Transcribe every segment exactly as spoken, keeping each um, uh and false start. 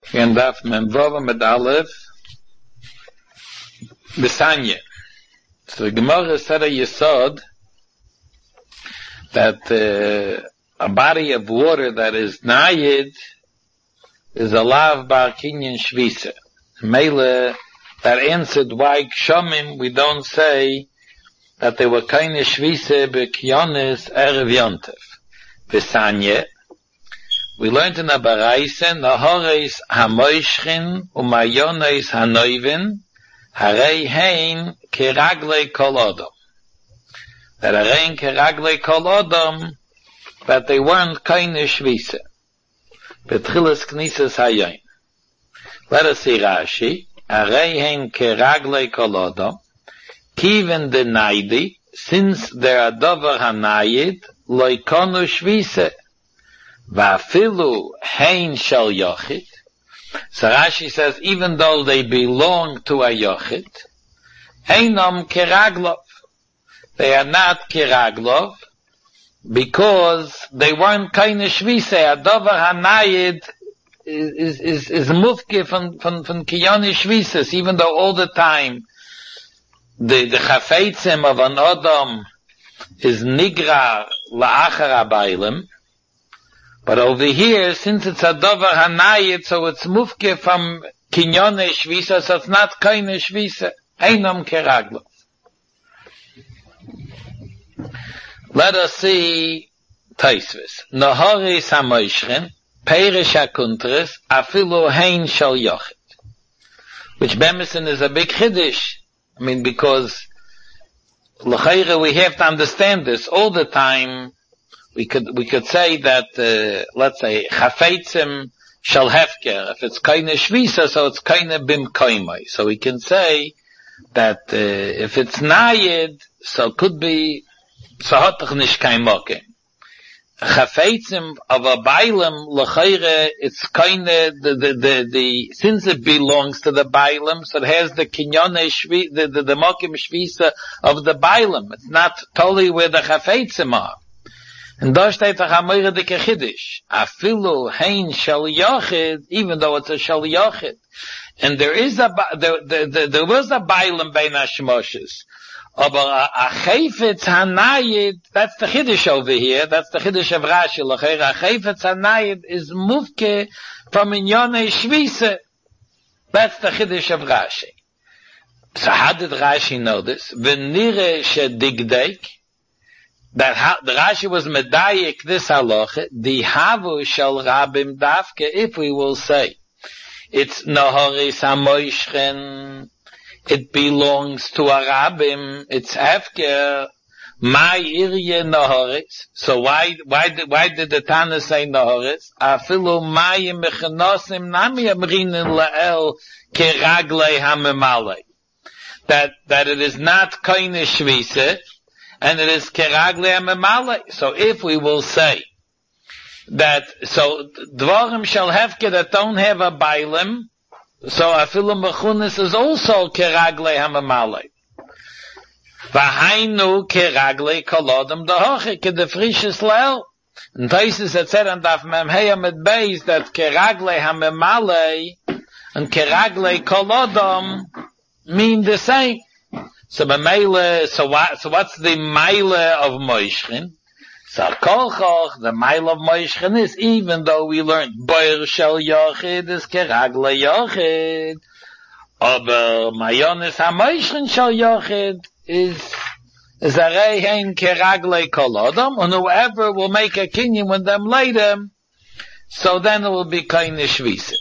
and Daf Memvova med Aleph Besanya. So the Gemara said a Yesod that uh, a body of water that is Nayid is a lav bar kinyan shvisa. Mele that answered why Kshamim we don't say that they were kind of shvisa b'kyonis erev yontev. Besanya. We learned in the Baraisen, Nahoreis hamoishchin umayoneis hanoivin, harei hein keraglei kol odom. That harein keraglei kol odom, that they weren't kind of shvisa. Betchilas knisas hayoin. Let us see Rashi. Harei hein keraglei kol odom, kiven de naidi, since there are dover hanayid, loikonu shvisa. Vafilu hein shel yochid. So Rashi says, even though they belong to a yochid, einam keraglov. They are not keraglov because they weren't kind of shvisa. Adover hanayid is is is mufke from from from kiyoni shvisas. Even though all the time the the chafetzim of an adam is nigra la'achar abaylim. But over here, since it's a dover hanayit, so it's mufke from kinyone shvisa, so it's not kaine shvisa. Einam keraglo. Let us see Taisvis. Nahari samoishchen, peirish hakuntres, afilu hein shal yochit. Which Bemison is a big chiddush. I mean, because l'chayre we have to understand this all the time. We could, we could say that, uh, let's say, chafetzim shall hefker. If it's kaine shvisa, so it's kaine bim koimai. So we can say that, uh, if it's nayid, so could be, so hatach nish kain mokim. Chafetzim of a bailam, l'chayre, it's kaine, the, the, the, the, since it belongs to the bailam, so it has the kinyone shvi, the, the, the mokim shvisa of the bailam. It's not totally where the chafetzim are. And da steht doch a meire dike chiddush. Afilu hein shel yochid, even though it's a shel yochid. And there is a, there, there, there, there was a bailam bein hashmoshes. Aber a, a chayfetz hanayid, that's the chiddush over here, that's the chiddush of Rashi. L'chayr, a chayfetz hanayid is mufke from inyone shvisa. That's the chiddush of Rashi. So how did Rashi know this? V'nire shedigdeik, that ha, the Rashi was medayik this halacha, the havu shel rabim dafke, if we will say, it's naharis hamoishchen, it belongs to a rabim, it's hefker, my irye naharis. So why, why did, why did the Tana say naharis? Afilu mayim mechanosim nami amrinin la'el keraglei hamemalei. That, that it is not kaine shvisa, and it is keragle amemale. So if we will say that, so dvarim shall hefke that don't have a bailim, so afilu mechunis is also keragle amemale. Vahainu keragle kolodem dahoche ke de frisches leel. And Taisus had said on Daf Mem Heya mit Beis that keragle amemale and keragle kolodem mean the same. So Mele, so what, so what's the Mele of Moishchin? So Kolchoch, the Mele of Moishchin is, even though we learned Boyer Shel Yochid is Keragle Yochid, aber Mayonis HaMoishchin Shel Yochid is, is Arei Hein Keragle Kolodom, and whoever will make a kinyan with them later, so then it will be Kaine Shvisa.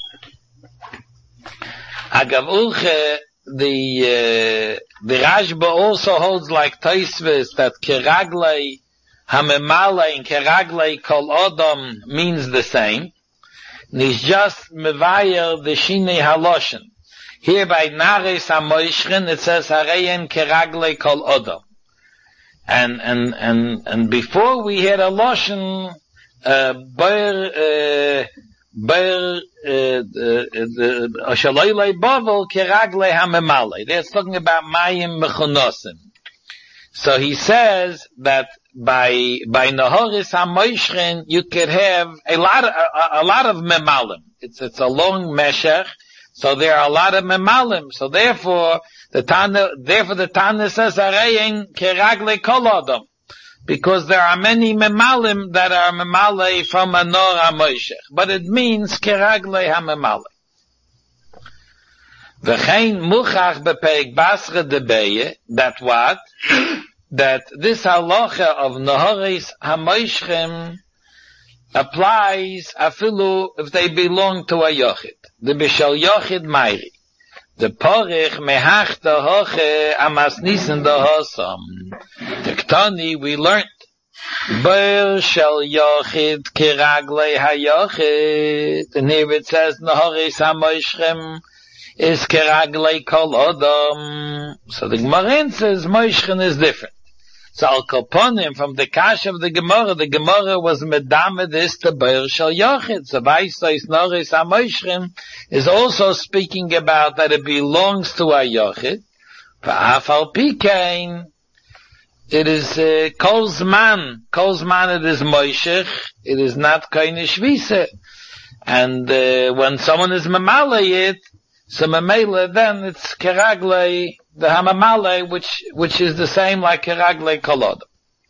Agav Uche, the uh, the Rashba also holds like Taisvis that keraglei hamemale and keraglei kol odom means the same. And he's just mevayer the shinei haloshen. Here by nares hamoishchen it says hareyen keraglei kol odom. And and and and before we had a loshen uh, ber uh, ber Ashalaylay Bavel Keragle Hamemale. They're talking about Mayim Mechonosim. So he says that by, by Nahoris HaMoishrin, you could have a lot of, a, a lot of memalim. It's, it's a long meshech, so there are a lot of memalim. So therefore, the Tana, therefore the Tana says, Arein keragle kol adam. Because there are many memalim that are memale from a nor HaMoishech. But it means keragle ha-memale. V'chein muchach bepeik basra debeye, that what? That this halacha of Nahoris HaMoishchem applies afilu if they belong to a yochid. The bishal yochid mayri. The porich mehach the hoche amas nisen the hosam. The ktani we learned. Beir shel yochid kiragle hayochid. And here it says Nahoris HaMoishchem is kiragle kol odom. So the Gemara says Moishchen is different. So Al Kaponim, from the Kash of the Gemara, the Gemara was medame this to Beir Shel Yochid. So Vaisais Nahoris HaMoishchem is also speaking about that it belongs to a Yochid. V'af al pikein, it is uh, Kol Zman. Kol Zman it is Moishech. It is not Koine Shvise. And uh, when someone is Memale it, so Memele then it's Keragle, the Hamamale, which, which is the same like Keragle Kolod.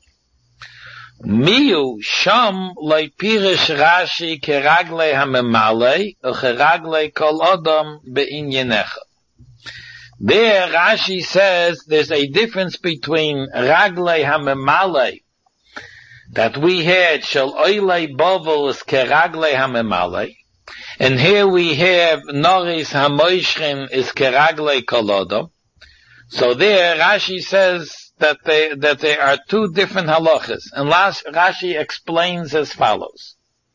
Miu Sham Loi Pirish Rashi Keragle Hamamale, or Keragle Kolodom Be'inyenecha. There Rashi says there's a difference between Ragle Hamamale, that we had Shal Oile Bovel is Keragle Hamamale, and here we have Nahoris HaMoishchem is Keragle Kolodom. So there, Rashi says that they, that there are two different halachas. And last, Rashi explains as follows.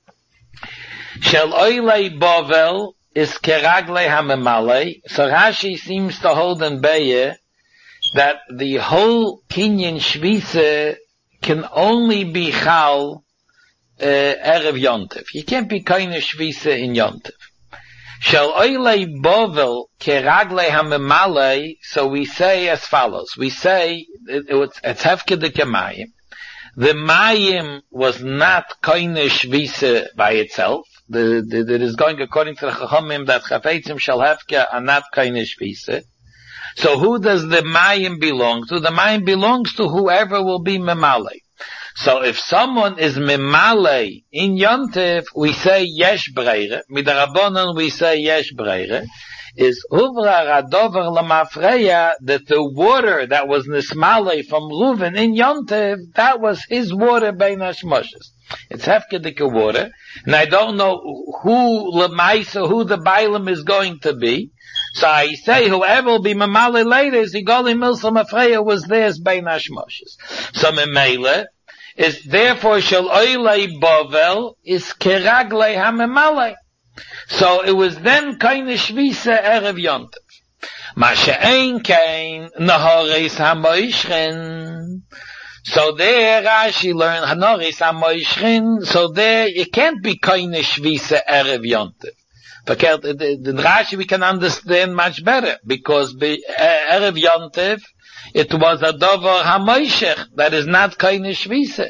Shel oilei bovel is keragle hamemale. So Rashi seems to hold in Beye that the whole Kinyan Shvise can only be chal uh, Erev Yontif. You can't be kaina Shvise in Yontif. Shel oilei bovel keragle hamemale, so we say as follows. We say, it, it's, it's hefkedike mayim. The mayim was not kaine shvise by itself. The, the, it is going according to the chachamim that chafetzim shel hefke are not kaine shvise. So who does the mayim belong to? The mayim belongs to whoever will be memale. So if someone is memale in Yontif, we say yesh breire. Midarabonon we say yesh breire. Is huvra radover lamafreya, that the water that was nismale from Reuven in Yontif, that was his water bein hashmoshes. It's hefkedike water, and I don't know who lemaisa, who the bailam is going to be. So I say whoever will be memale later is Igoli Milsa Mafreya was theirs bein hashmoshes. So memele is therefore shel oilei bovel is keragle hamemale. So it was then kaine shvise erev yontif. Ma she'ein kain Nahoris HaMoishchem. So there Rashi learned Nahoris HaMoishchem. So there it can't be kaine shvise erev yontif. Verkehrt, the Rashi we can understand much better because be, uh, erev yontif it was a dover hamoishech that is not kaine shvise.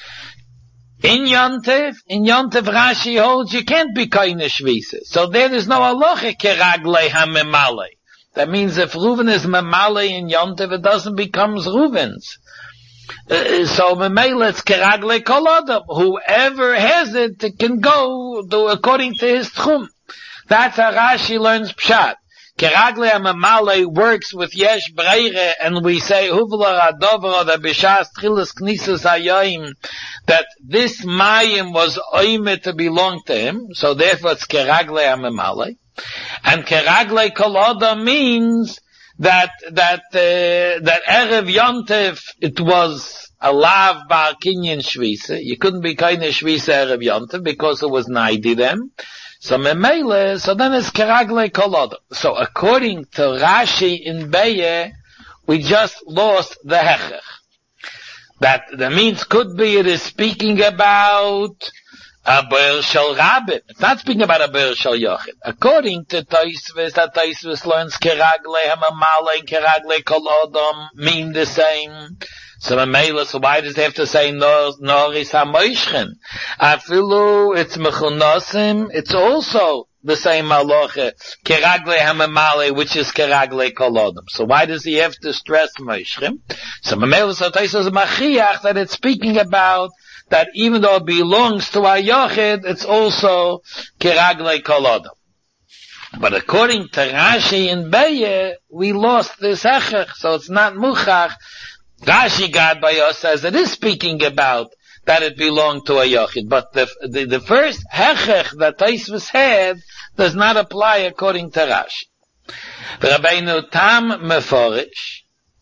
In Yontif, in Yontif Rashi holds you can't be kaine shvise. So there is no halacha keragle hamemale. That means if Reuven is memale in Yontif, it doesn't become Reuven's. Uh, so memele it's keragle kolodam. Whoever has it, it can go to, according to his tchum. That's how Rashi learns pshat. Keragle hamemale works with yesh breire, and we say huvla radovra the bishas tchilas knisas hayoim, that this mayim was oime to belong to him, so therefore it's keragle hamemale. And keragle koloda means that that uh, that erev yontif it was a lav bar kinyan shvisa. You couldn't be kaine shvisa erev yontif because it was naidi them. So memele, so then it's keragle koloda. So according to Rashi in Beye, we just lost the hechech. That, that means could be it is speaking about a Be'er Shel Rabim. It's not speaking about a Be'er Shel Yochid. According to Tosfos, that Tosfos learns Keragle Hamamale and Keragle Kol Adam mean the same. So Mamela, so why does he have to say Noris HaMoishchen? Afilu, it's Mechunosim, it's also the same Maloche, Keragle Hamamale, which is Keragle Kol Adam. So why does he have to stress Moishchen? So Mamela, so Tosfos Machiach, that it's speaking about that even though it belongs to a Yochid, it's also Keragle Kol Adam. But according to Rashi and Beye, we lost this Hechech, so it's not Muchach. Rashi God by us says it is speaking about that it belonged to a Yochid, but the, the, the first Hechech that Tosfos had does not apply according to Rashi. Rabbeinu Tam Meforish,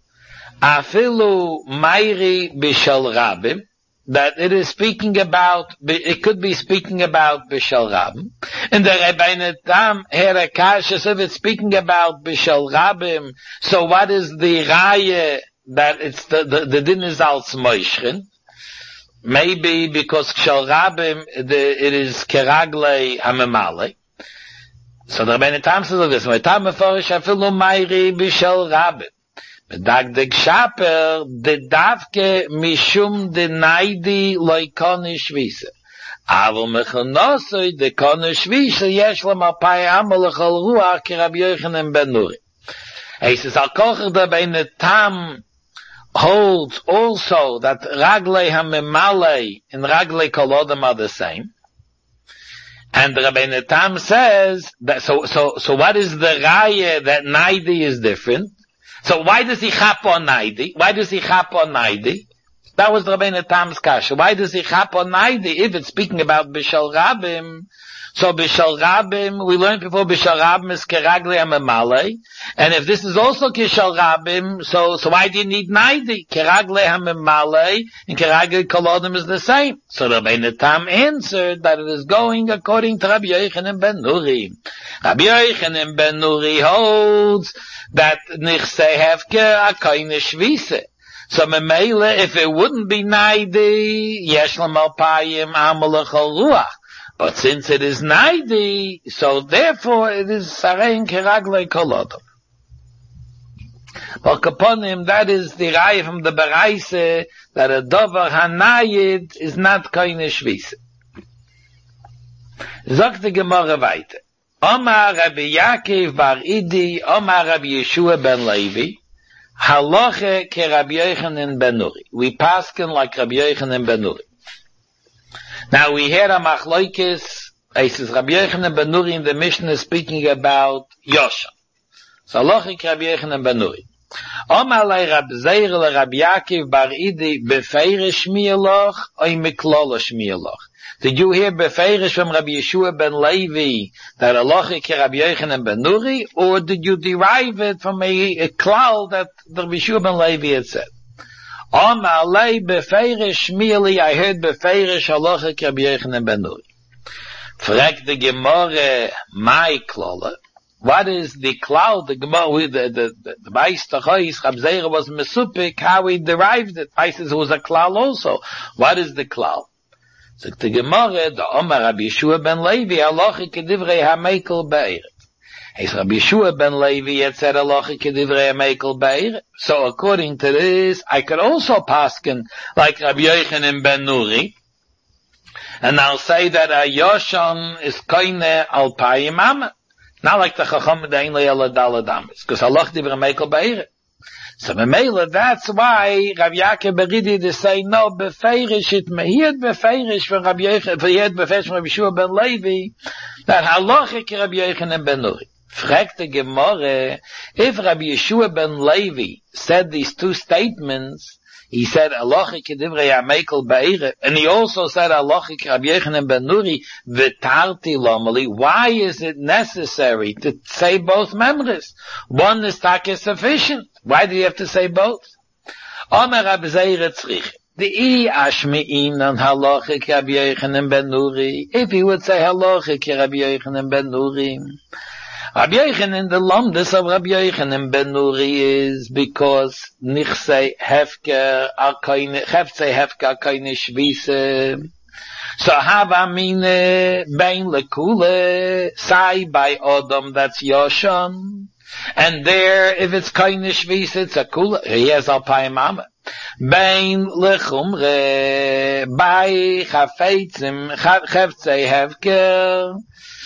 Afilu Mairi Bishal Rabim, that it is speaking about, it could be speaking about Bishal Rabim. And the Rabbeinu Tam had a kasha, so if it's speaking about Bishal Rabim, so what is the Raya that it's the, the, the din is als Moishchen? Maybe because Bishal Rabim, the, it is Keragle Hamemale. So the Rabbeinu Tam says this, Tam Meforish Afilu Mairi Bishal Rabim. Bedagdeg Shaper, de davke mishum de naidi loy kone shvise. Avo mechonosoi de kone shvise yesh lam alpai amal echol ruach ki Rabbi Yochanan ben Nuri. He says, al kocher da beine tam holds also that raglei hamemale and raglei kol odam are the same. And the Rabbeinu Tam says that, so, so, so what is the raya that naidi is different? So why does he chap on Naidi? Why does he chap on Naidi? That was the Rabbeinu Tam's kasha. Why does he chap on Naidi if it's speaking about Bishal Rabim? So Bishal Rabim, we learned before Bishal Rabim is Keragle Hamemale. And if this is also Kishal Rabim, so, so why do you need Naidi? Keragle Hamemale and Keragle Kol Adam is the same. So the Rabbeinu Tam answered that it is going according to Rabbi Yochanan ben Nuri. Rabbi Yochanan ben Nuri holds that Nichse Hefke Akayne Shvise. So Memele, if it wouldn't be Naidi, Yeshlam Alpayim Amalach Al Ruach. But since it is Naidi, so therefore it is Sarein Keragle Kol Adam. But upon him, that is the Raya from the Baraise, that a Dover Hanayid is not Kayne Shvise. Sagt die Gemara weiter. Omar Rabbi Yaakov bar Idi, Omar Rabbi Yeshua ben Levi, Halache ke Rabbi Yochanan ben Nuri. We paskin like Rabbi Yochanan ben Nuri. Now we hear a machlokes, it says Rabbi Yochanan ben Nuri in the Mishnah is speaking about Yosha. So Halache ke Rabbi Yochanan ben Nuri. Omar lei Rabbi Zeir le Rabbi Yaakov bar Idi, befeirish miyaloch, oy miklolo shmiyaloch. Did you hear befeirish from Rabbi Yeshua ben Levi that Halacha ke Rabbi Yochanan ben Nuri, or did you derive it from a, a cloud that Rabbi Yeshua ben Levi had said? Omar lei befeirish miyali, I heard befeirish Halacha ke Rabbi Yochanan ben Nuri. Frag the Gemara, my klala. What is the cloud? The Gemara, the the the the Meister Chayis Chabzeira was mesupik how he derived it. I says it was a cloud also. What is the cloud? So the Gemara, the Omar Rabbi Yeshua ben Levi, Halacha kedivrei hamekel be'eret. He said Rabbi Yeshua ben Levi had said Halacha kedivrei hamekel be'eret. So according to this, I could also paskin like Rabbi Yochanan ben Nuri, and I'll say that a Yoshan is koine al payim amma. Not like the Chacham Dein Le'ela Daladamis, because Allah Divra Mekel Be'eret. So Memela, that's why Rabbi Yaakov Beridi to say no befeirish it mehiyad befeirish from Rabbi Yochanan, mehiyad befeirish from Rabbi Yeshua ben Levi that halacha ke Rabbi Yochanan ben Nuri. Fragt the Gemara, if Rabbi Yeshua ben Levi said these two statements, he said halacha ke divrei hamekel be'eret, and he also said halacha ke Rabbi Yochanan ben Nuri v'tarti lomali. Why is it necessary to say both members? One is taka sufficient. Why do you have to say both? Omer Rabbi Zeir tzrich. The I ashmi'in on halacha ke Rabbi Yochanan ben Nuri. If he would say halacha ke Rabbi Yochanan ben Nuri, Rabbi Yochanan, the lamdas of Rabbi Yochanan ben Nuri is because nichsei hefker akayne, hefsei hefker akayne shvise. So hava mine bein lekule, sai by Adam, that's Yoshan. And there, if it's kaine shvis, it's a kula. He has alpayim mama. Bein lechumre, by chafetzim, chaftzei hevker.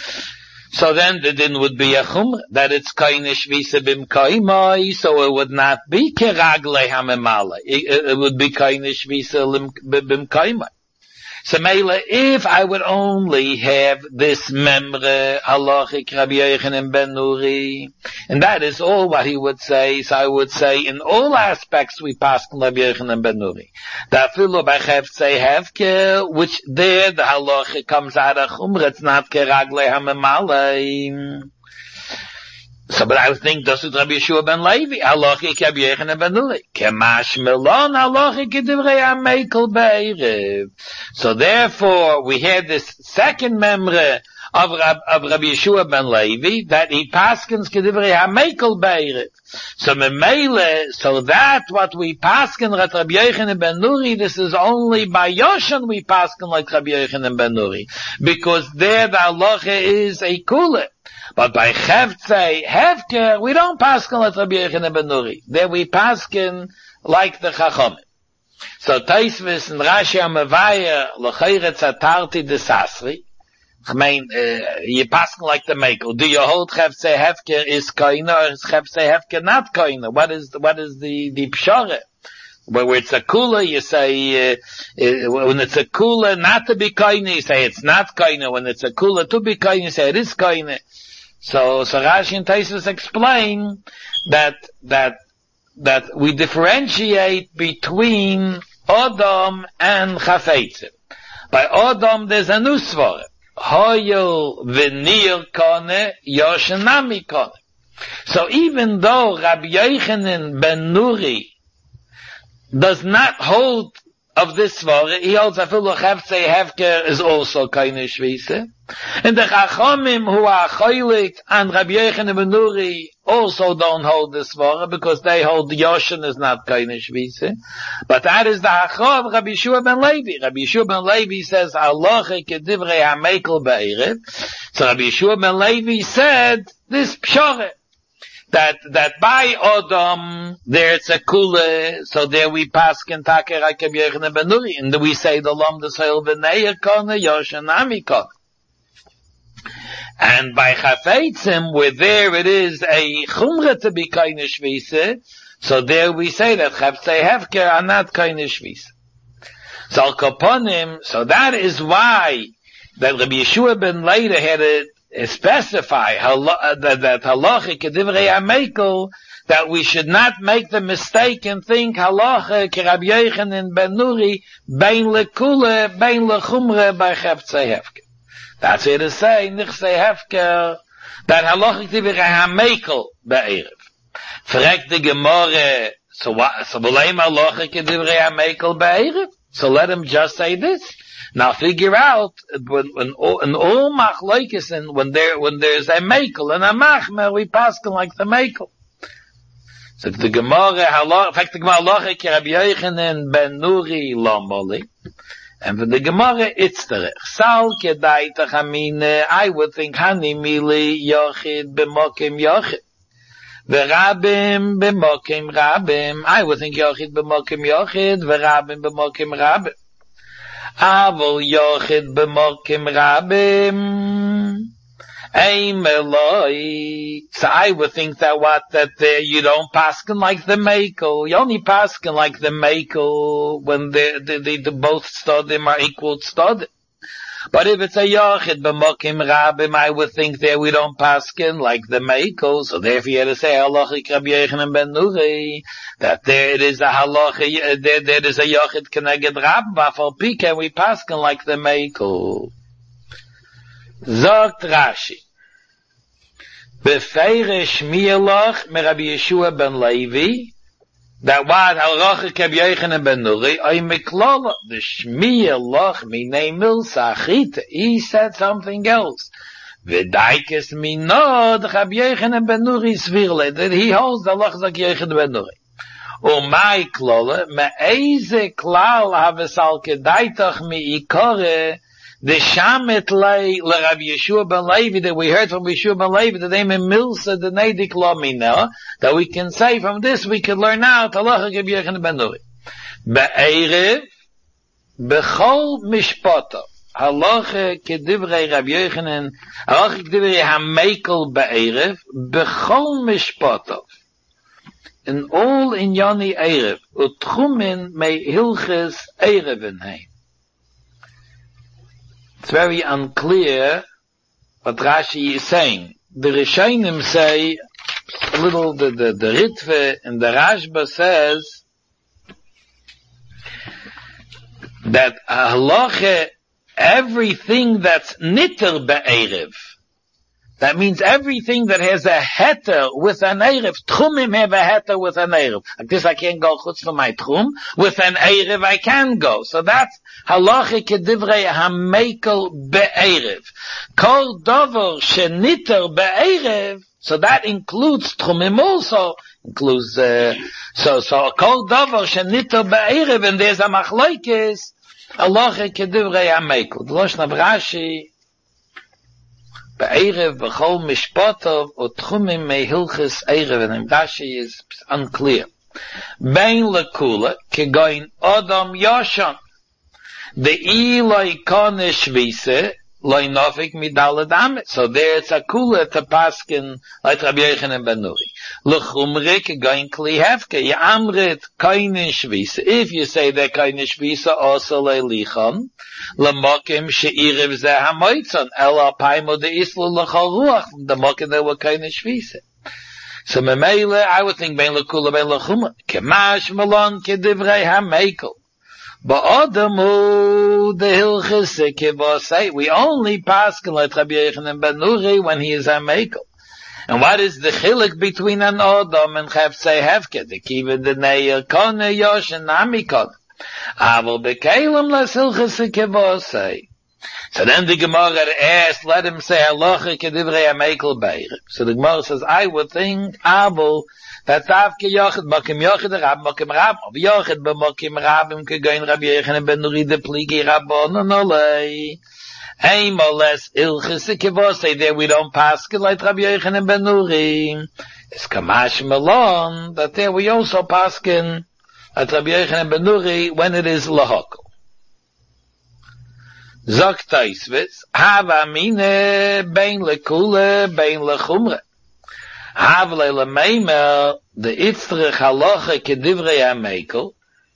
So then the din would be a chumre, that it's kaine shvisa bim kaimai, so it would not be keragle hamemala. It, it would be kaine shvisa bim kaimai. So Mela, if I would only have this memre halachic Rabbi Yochanan ben Nuri, and that is all what he would say, so I would say in all aspects we pass Rabbi Yochanan ben Nuri. That filu by Cheftzei Hevke, which there the halachic comes out of Chumra, it's not keragle hamemala. So, but I would think, does it Rabbi Yeshua ben Levi? Halachic Rabbi Yochanan ben Nuri. Kemash melon halachic divrei hamekel be'erev. So therefore, we had this second memre of, Rab, of Rabbi Yeshua ben Levi, that he paskins kedivrei hamekel be'erev. So memele, so that what we paskin like Rabbi Yochanan ben Nuri, this is only by Yoshan we paskin like Rabbi Yochanan ben Nuri. Because there the halacha is a kula. But by Cheftzei Hevker, we don't paskin like Rabbi Yochanan ben Nuri. There we paskin like the Chachamim. So Taisvis and Rashi Amavaya, L'chayre Tzatarti de Sasri. I mean, uh, you paskin like the Mekel. Do you hold Cheftzei Hevker is koina, or is Cheftzei Hevker not koina? What is the, what is the, the pshara? Where it's a kula, you say, uh, uh, when it's a kula not to be koina, you say it's not koina. When it's a kula to be koina, you say it is koina. So, so Rashi and Taisus explain that, that, that we differentiate between Odom and Chafetzim. By Odom, there's a nusvore. Hoyel v'nir kone, Yoshanami kone. So even though Rabbi Yochanan ben Nuri does not hold of this svore, he holds afilu Cheftzei Hevker is also kaine shvise. And the Chachamim who are choilik and Rabbi Yochanan ben Nuri also don't hold this svore because they hold Yoshan is not kaine shvise. But that is the Hacha of Rabbi Yeshua ben Levi. Rabbi Yeshua ben Levi says halacha kedivrei hamekel be'erev. So Rabbi Yeshua ben Levi said this pshore. That, that by Odom, there it's a kule, so there we pass Kentake like Rabbi Yochanan ben Nuri, and we say the Lom the Soil V'neir Kone, Yoshanami Kone. And by Chafetzim, where there it is a Chumra to be Kaine Shvise, so there we say that Cheftzei Hevker are not Kaine Shvise. So Al Kaponim, so that is why that Rabbi Yeshua ben Levi had a specify that, that halacha kedivrei hamekel, that we should not make the mistake and think halacha ki Rabbi Yochanan ben Nuri bein lekule bein lechumre by Cheftzei Hevker. That's it to say nichsei Hevker that halacha kedivrei hamekel be'erev. Frek de Gemara, so what? So b'leim halacha kedivrei hamekel be'erev. So let him just say this. Now figure out when when in all machlokes and when there when there's a mekel and a machmer we paskin like the mekel. So the Gemara halach, in fact the Gemara halach ki Rabbi Yochanan ben Nuri lomoli, and for the Gemara it's the sal kedai tachamine. I would think hani mili yochid b'mokim yochid, v'rabim b'mokim rabim. I would think yochid b'mokim yochid, v'rabim b'mokim rabim. Avol yochid b'mokim rabim, ein meloi. So I would think that what, that there you don't paskin like the mekel. You only paskin like the mekel when the, the, the, the both stodim are equal stodim. But if it's a yochid b'mokim rabim, I would think there we don't paskin like the mekel. So therefore you have to say halachic Rabbi Yochanan ben Nuri, that there it is a halacha, there, there is a yochid keneged rabim, v'afal pi can we paskin like the mekel. Zogt Rashi, befeirish miyalach me Rabbi Yeshua ben Levi, that what halachic Rabbi Yochanan ben Nuri, oy miklala, the shmiyalach minei milsa achita, he said something else. V'daikes minod Rabbi Yochanan ben Nuri svirle, that he holds the halachic Rabbi Yochanan ben Nuri. Umay klala, me eze klal havesal kedaitach mi ikore, the Shamet lay le Rabbi Yeshua ben Levi that we heard from Yeshua ben Levi that they mean Milsa the Neidik Lomina, that we can say from this we can learn out Halacha Rabbi Yochanan ben Nuri. Be'erev bechol mishpato Halacha kedivrei Rabbi Yochanan Halacha kedivrei hamekel be'erev bechol mishpato in all in Yoni Erev utchumin me hilches Ereven heim. It's very unclear what Rashi is saying. The Rishonim say a little, the, the, the Ritve and the Rashba says that halacha, everything that's nitter be'erev, that means everything that has a heter with an erev. Tchumim have a heter with an erev. Like this, I can't go chutz for my tchum. With an erev, I can go. So that's halacha kedivrei hamekel be'erev. Kol dover sheniter be'erev. So that includes tchumim also. Includes, uh, so, so, kol dover sheniter be'erev, and there's a machlokes. Halacha kedivrei hamekel. The Lashon of Rashi, Be'erev b'chol mishpatov utchumim me hilches erev, and Rashi is unclear. Bein lekula kegoin Adam Yoshan the iloi kone shvise loy nofik midalad amit. So there it's a kula to paskin like Rabbi Yochanan ben Nuri. L'chumre kegoin kli hefke yamrit koine shvise. If you say that koine shvise also leilicham l'mokim she'irev ze hamoitzon ela paimo de islu l'chol ruach the mokim that were koine shvise. So memele I would think bein lekula bein l'chumre kemash malon kedivrei hamekel. Ba'adamu the hilchis kibosei. We only paskin like Rabbi Yochanan ben Nuri when he is a mekel. And what is the chilik between an Adam and Chefzei Hefke? The kiva the neir kone yosh and amikon. Aval bekelim las hilchis kibosei. So then the Gemara asked, let him say halacha kedivrei hamekel be'erev. So the Gemara says, I would think Aval that Tavke Yochid, Mokim Yochid, Rab, Mokim Rab, Ob Yochid, Mokim Rabim, Kegoin Rabbi Yochanan ben Nuri, the Pligi Rabban, and Olei. Hey, Moles, Ilchis, Kivosei, there we don't pass, like Rabbi Yochanan ben Nuri. It's Kamash Malon, that there we also pass, like Rabbi Yochanan ben Nuri, when it is Lahokol. Zok Taisvitz, Hava Mine, Bein Lekule, Bein Lechumre. Havle lemeimel the itzrich halacha kedivrei hamekel.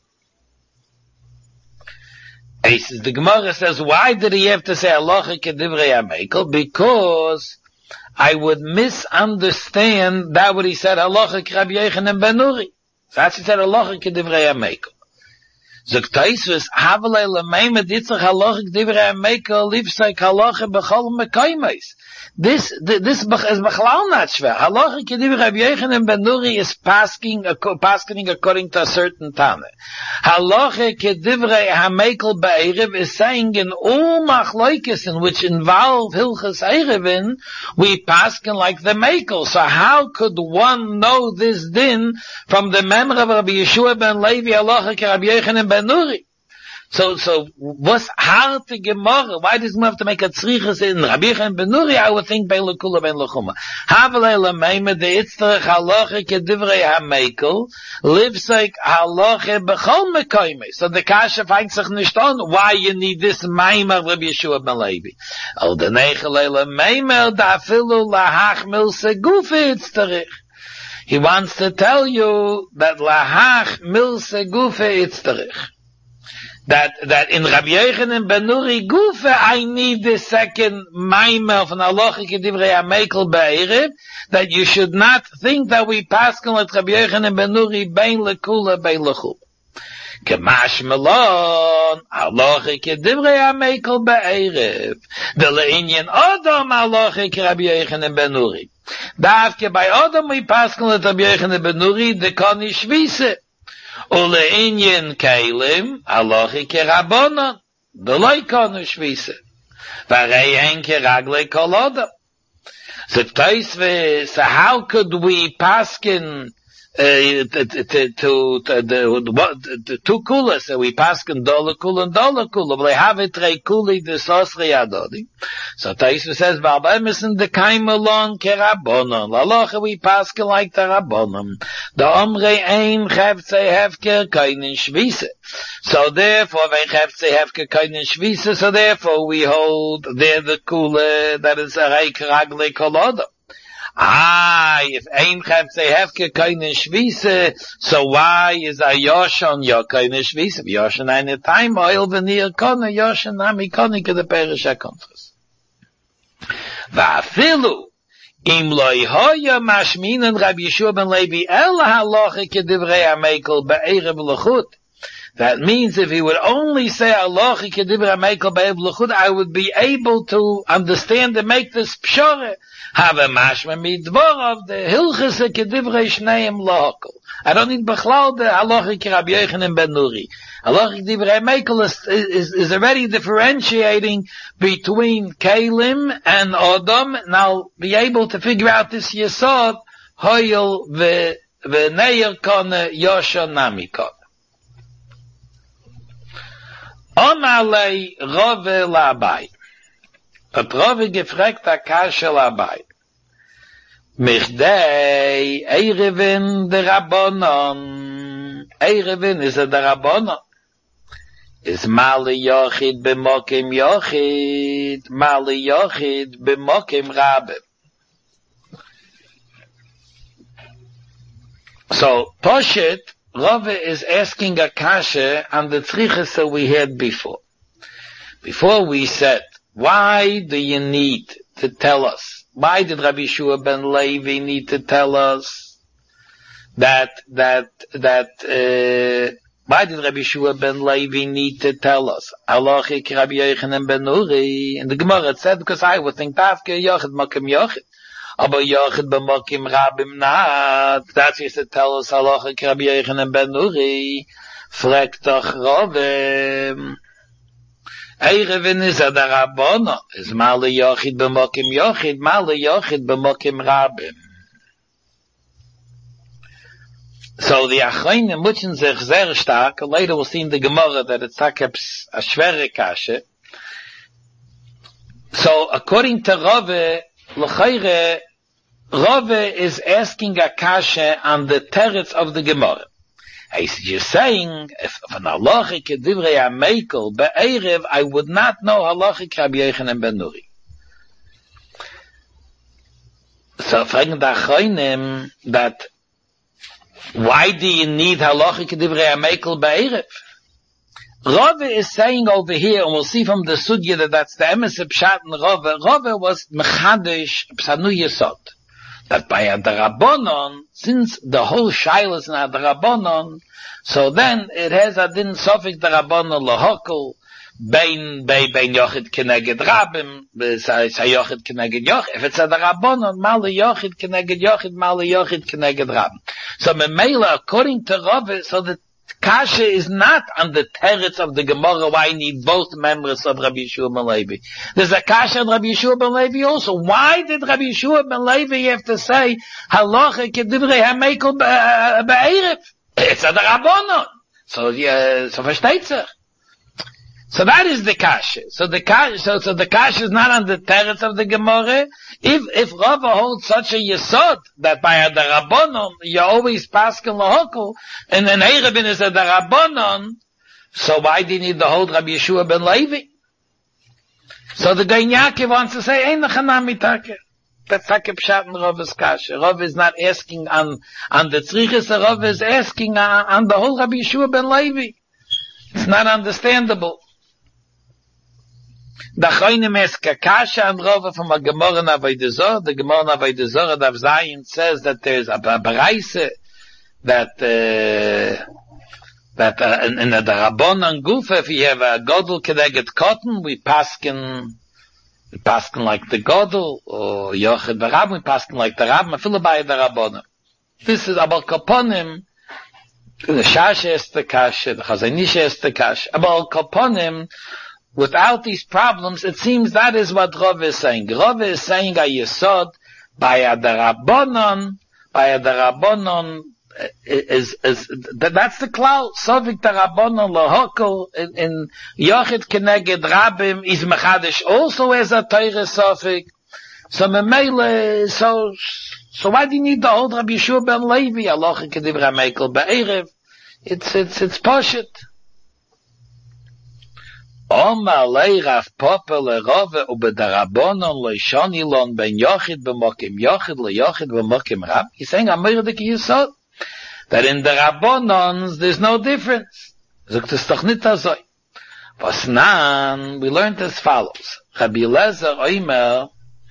The Gemara says, why did he have to say halacha kedivrei hamekel? Because I would misunderstand that what he said halacha Rabbi Yochanan ben Nuri. So that's he said halacha kedivrei hamekel. Zoktaisvus havle lemeimel the itzrich halacha kedivrei hamekel lifsek halacha b'chol mekaymes. This, this is Bechlal not schwer. Halacha kedivrei Rabbi Yochanan ben Nuri is pasking, pasking according to a certain Tana. Halacha kedivrei hamekel be'erev is saying in all machlokes in which involve hilchas erevin, we paskin like the mekel. So how could one know this din from the memory of Rabbi Yeshua ben Levi halacha ke Rabbi Yochanan ben Nuri? So, so, what's hard to Gemara? Why does one have to make a tzrichas in Rabbi Yochanan ben Nuri? I would think bein lekula bein lechuma. Havelei lemeime de itzterech halacha kedivrei hamekel lives like halacha bechol mekoyme. So the kasha finds sich nicht on why you need this maimer of Rabbi Yeshua ben Levi. Al de nechelei lemeime da afilu lahach milse gufe itzterech. He wants to tell you that lahach milse gufe itzterech. That, that in Rabbi Yochanan ben Nuri Gufe, I need the second maimer from halacha kedivrei hamekel be'erev, that you should not think that we paskin like Rabbi Yochanan ben Nuri bein lekula bein lechum. Kemash melon halacha kedivrei hamekel be'erev, the leinyan Adam halacha ke Rabbi Yochanan ben Nuri. Davke by Adam we paskin like Rabbi Yochanan ben Nuri the kani shvise. Ole inyen keilim, halachi ke rabbanon, the loikonu shvise. Varei en ke ragle kol adam. So Taisve, so how could we paskin Uh, to, to, to, to the, the two kulas, so we pass can dollar kula and dollar kula, but they have it three kuli, the sosri adodi. So Taisa says, Balbemison the kaim along kerabonon, lalocha we pass can like the rabbonon. The omre ein chevtze hefker kainin shvise. So therefore, they chevtze hefker kainin shvise, so therefore we hold there the kula that is a reik ragle kolodo. Ah, if ein chevtze hefke keine shvise, so why is a yoshon yo keine shvise? Yoshon eine time oil venir kone, yoshon nami kone ke de perish ha-kontras. Va'afilu, im loi hoya mashminen Rabbi Yeshua ben Levi el halacha ke divrei ha-mekel be'erev l'chut. That means if he would only say halacha ke divrei ha-mekel be'erev l'chut, I would be able to understand and make this pshore. Have a mashma midvor of the hilchas kedivrei shneim lahakol. I don't need b'chlal the halachic Rabbi Yochanan ben Nuri. Halachic divrei mekel is, is, is already differentiating between Kalim and Adam, and I'll be able to figure out this yesod, hoyel v'neir kone yosha nami kone. Omalei rove labai. Hat Rove gefragt a Kashel Abai. Michdei, Eirevin der Rabbonon. Eirevin is a der Rabbonon. Is Mali Yochid b'mokim Yochid. Mali Yochid b'mokim Rabbe. So, Poshet, Rove is asking a Kasha on the tzrichas that we had before. Before we said, why do you need to tell us? Why did Rabbi Yeshua ben Levi need to tell us that, that, that, uh, why did Rabbi Yeshua ben Levi need to tell us? Halachic Rabbi Yochanan ben Nuri. And the Gemara said, because I would think, Tafke Yochid Mokim Yochid. Aber Yochid b'mokim Rabim not. That's just to tell us halachic Rabbi Yochanan ben Nuri. Frek toch Rovem. Eirevin is a der Rabbonon. Is Male Yochid b'mokim Yochid, Male Yochid b'mokim Rabim. So the Achronim mutchen sich sehr stark. Later we'll see in the Gemara that it's like a schwere kashe. So according to Rove, l'chayre, Rove is asking a kashe on the teretz of the Gemara. He's just saying, if an halachic divrei ha-mekel be'erev, I would not know halachic Rabbi Yochanan ben Nuri. So, fragen the Achronim that, why do you need halachic divrei ha-mekel be'erev? Rove is saying over here, and we'll see from the sugya that that's the emes pshat in Rove, Rove was mechadish psanu yesod. That by Adarabonon, since the whole shaila is in Adarabonon, so then it has a din sofik Darabonon lahokol, bein, bein, bein yochid keneged rabim, sayochid keneged yochid. If it's Adarabonon, mali yochid keneged yochid, mali yochid keneged rabim. So memela, according to Rove, so the Kasha is not on the teretz of the Gemara why I need both members of Rabbi Yeshua ben Levi. There's a Kasha on Rabbi Yeshua ben Levi also. Why did Rabbi Yeshua ben Levi have to say halacha kedivrei ha-mekel be'erev? It's a Rabbonon. So, yeah, so versteht sich. So that is the Kasha. So the Kasha, so, so the Kasha is not on the teretz of the Gemara. If, if Rava holds such a yesod, that by a Darabonon, you always paskin lahokol, and then Eirevin is a Darabonon, so why do you need to hold Rabbi Yeshua ben Levi? So the Gaon Yaakov wants to say, Ein nechanami take. That's like a pshat in Rava's Kasha. Rava is not asking on, on the tzrichas, Rava is asking on, on the whole Rabbi Yeshua ben Levi. It's not understandable. The Achronim ask a kasha and Rava from a Gemara in Avodah Zarah. The Gemara in Avodah Zarah, Dav Zayin, says that there's a baraisa that uh, that uh, in, in the Rabbonon Gufa, if you have a godel keneged cotton, we paskin we paskin like the godel, or yochid b'rabim, we paskin like the rabbim, fill by the Rabbonon. This is about kaponim. The Shasha is the kasha, the Chazanisha is the kasha. About kaponim. Without these problems, it seems that is what Rava is saying. Rava is saying a yesod by a Darabonon, by a Darabonon, is, is, that, that's the cloud. Sovik Tarabonon Lohokol in, in Yochid Keneged Rabim is Mechadish also as a Teire Sovik. So Memele, so, so why do you need the old Rabbi Yeshua ben Levi? Allah Kedibra Mekel Be'erev. It's, it's, it's Poshet. Oma lei Rav Papa lerove ubedarabonon leishonilon ben Yochid b'mokim Yochid leYochid b'mokim Rab. He's saying Amirdik Yisod that in the Rabbonons there's no difference. Zogt es doch nit azoi. Was nan we learned as follows. Rabbi Eliezer Oimer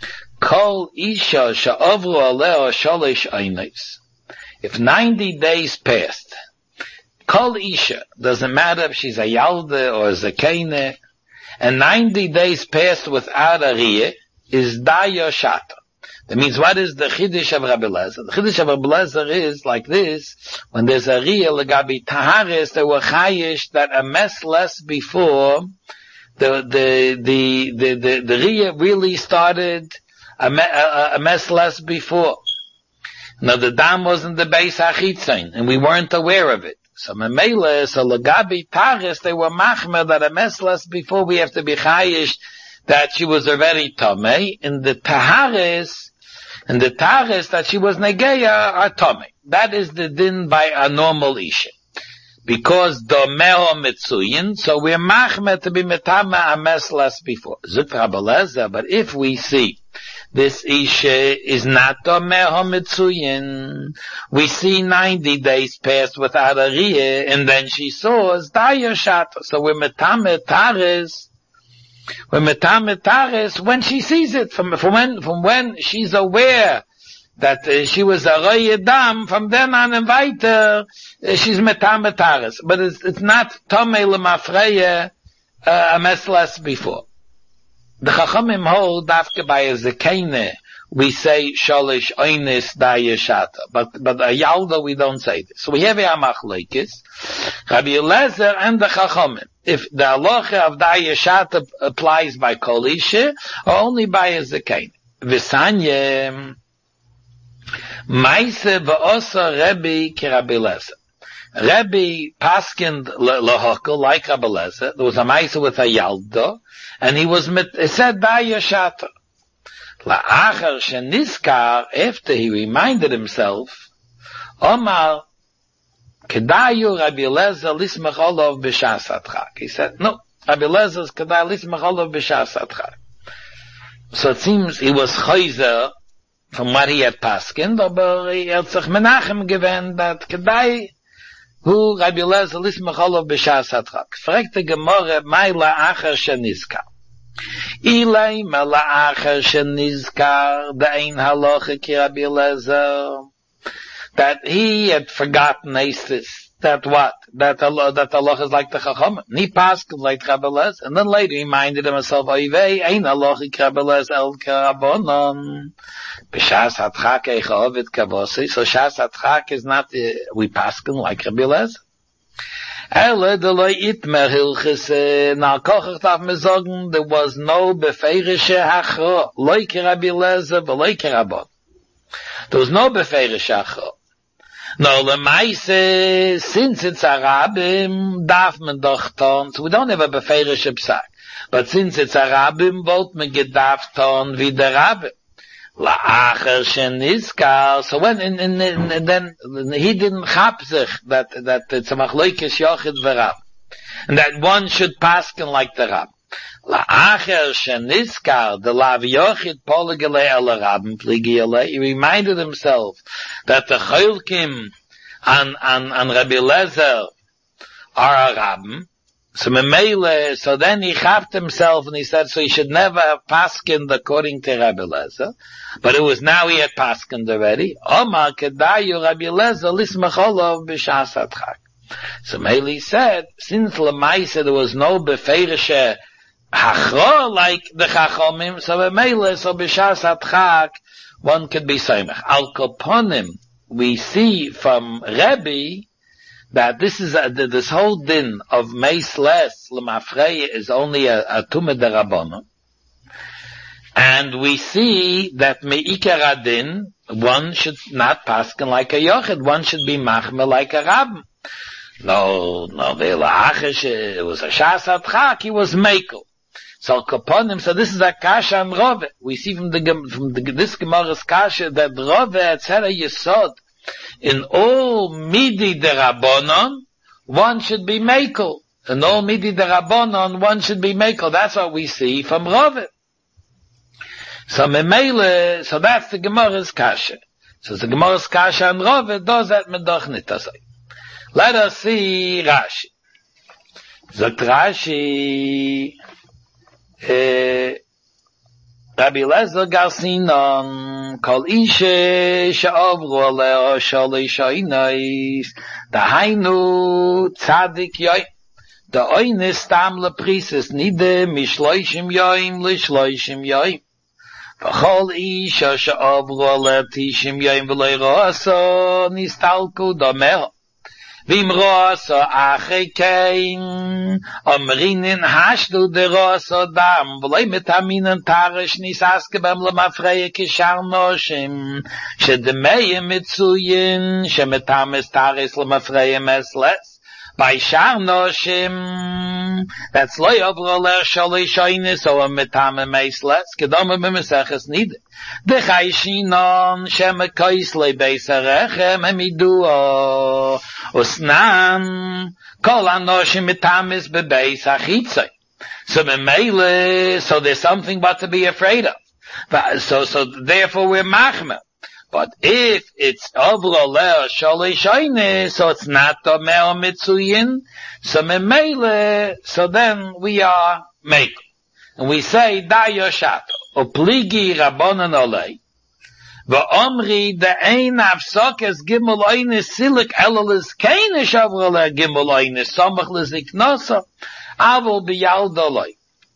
kol isha she'ovru aleo sholish einos. If ninety days passed, Kol Isha, doesn't matter if she's a Yalda or a Zakene, and ninety days passed without a Riyah, is Daya Shata. That means what is the Chiddush of Rabbi Eliezer? The Chiddush of Rabbi Eliezer is like this: when there's a Riyah, Legabi Taharis, there were Chayish that a mess less before the the the the the, the Riyah really started a, me, a, a mess less before. Now the dam wasn't the Beis Hachitzon, and we weren't aware of it. So Memele, so Legabi Taharis, they were Machmer that a mess less before we have to be Chayish that she was already Tomei. In the Taharis, in the Taharis that she was Negeya are Tomei. That is the din by a normal Isha. Because Domeo Mitzuyin, so we're Machmer to be Metama a mess less before. Zut Rabbi Eliezer, but if we see this Isha is not Domeo Mitzuyin, we see ninety days passed without a Riyah, and then she saw as Daya Shata. So we're Metame Taharis, we're Metame Taharis when she sees it, from, from when, from when she's aware that uh, she was a Roye Dam, from then on and weiter, uh, she's Metame Taharis. But it's, it's not Tomei Lemafreya, uh, a mess less before. The Chachamim hold after by a Zekene, we say Sholish Oynis Daya Shata. But, but a Yalda we don't say this. So we have a Machlekes, Rabbi Eliezer and the Chachamim. If the halacha of Daya Shata applies by Kol Isha, or only by a Zekene. V'sanye, Maise v'osa Rebbe ki Rabbi Eliezer. Rebbe paskind lehokel like Rabbi Eliezer. There was a Maise with a Yalda, and he was mit, it said Daya Shata. La'achar sheniskar, after he reminded himself, Omar, Kedayu Rabbi Eliezer lismach olav b'shas adchak. He said, no, Rabbi Eliezer Kedayu lismach olav b'shas adchak. So it seems he was chayzer from what he had paskind, but he had sich Menachem given that Kedayu hu Rabbi Eliezer lismach olav b'shas adchak. Fragt the Gemara, mai la'achar sheniskar. Ilay mala'achar shenizkar da'ein halacha ki Rabbi Eliezer, that he had forgotten Asis, that what? That Allah, that Allah is like the Chacham. Ni paskin like Rabbi Eliezer, and then later he reminded himself, Oivei, ein halacha ki Rabbi Eliezer el karabonon. B'shas hatchak eicha ovid kavosi, so shas hatchak is not, uh, we paskin like Rabbi Eliezer. Ele de loy itmer hilchese, na kochach darf me sagen, there was no befeirische hachro, loy ki Rabbi Eliezer, loy ki Rabban. There was no befeirische hachro. No, le meise, since it's a Rabbim, darf man doch ton, so we don't have a befeirische psak. But since it's a Rabbim, wollt man gedarf ton wie der Rabbim. La'achar shenizkar. So when, and, and, and then, he didn't chap sich that, that it's a machloikes yochid v'rab. And that one should paskin like the Rab. La'achar shenizkar, the lav yochid poligale al Rabim pligiale. He reminded himself that the cholkim on, on, on Rabbi Eliezer are a Rabim. So Memele, so then he chapped himself and he said, so he should never have paskined according to Rabbi Eliezer. But it was now he had paskined already. Omar kedayu Rabbi Eliezer lismach olav b'shas adchak. So Meli said, since Lemaisa there was no befeirische hachro like the Chachomim, so Memele, so b'shas adchak, one could be soimach. Al koponim, we see from Rebbe, that this is a, this whole din of meisles lemafrei is only a, a tumah derabbanan, and we see that meikar adin one should not paskin like a yochid. One should be machmir like a rabbin. No, no, it was a shas atchak, he was mekel. So kaponim, so this is a kasha and Rove. We see from the from the, this Gemara's kasha that Rove had said a yesod. In all midi derabonon, one should be mekel. In all midi derabonon, one should be mekel. That's what we see from Rove. So memele, so that's the Gemara's kasha. So the Gemara's kasha and Rove does that medoch nitasai. Let us see Rashi. Zot Rashi, uh, Rabbi Lezer Garsinon, Kol Ishe She'ovru Aleo Sholei Shoinais, Dahainu Tzadik Yoim, Da Oynis Tam Leprises Nide Mishloishim Yoim Lishloishim Yoim, V'chol Isha She'ovru Aleo Tishim Yoim V'loi Ro'aso Nistalku Domeho, Vim roso achekein, omrinin hashdu de roso dam, v'loi metaminen tarish nisaske bem lemafreie kishar noshim, shedemeyim mitzuyin, shemetames taris lemafreie mesles, by shar noshim, that's loy ovroler sholei shoynis, o metame mesles, kedome b'meseches nide. Dechaishinon shemekois lebeis harechem emiduo, Usnan, kol anoshim mitamis bebeis achitzai. So memele, so there's something but to be afraid of. But, so, so therefore we're machmer. But if it's ovro leo sholei shoyne, so it's not domeo mitzuyin, so memele, so then we are mekel. And we say, da yoshato, opligi rabbonon olei, V'omri de ein avsokes gimel oynes silik elalis keine shavrele gimel oynes samach leziknosa avol biyaldoloi.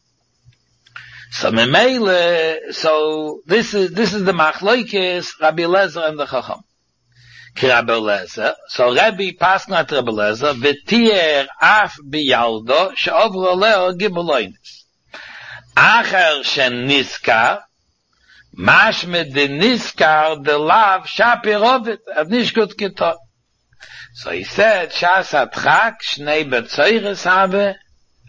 So memele, so this is this is the machloikes Rabbi Lezer and the Chacham. Ki Rabbi Lezer, so Rabbi pasnat Rabbi Lezer v'tier af biyaldo she'ovroleo gimel oynes. Acher shen niskar Mashme de niskar de lav shapirovet ad nish gut getan. So he said, Shas atchak shnei betzoyres habe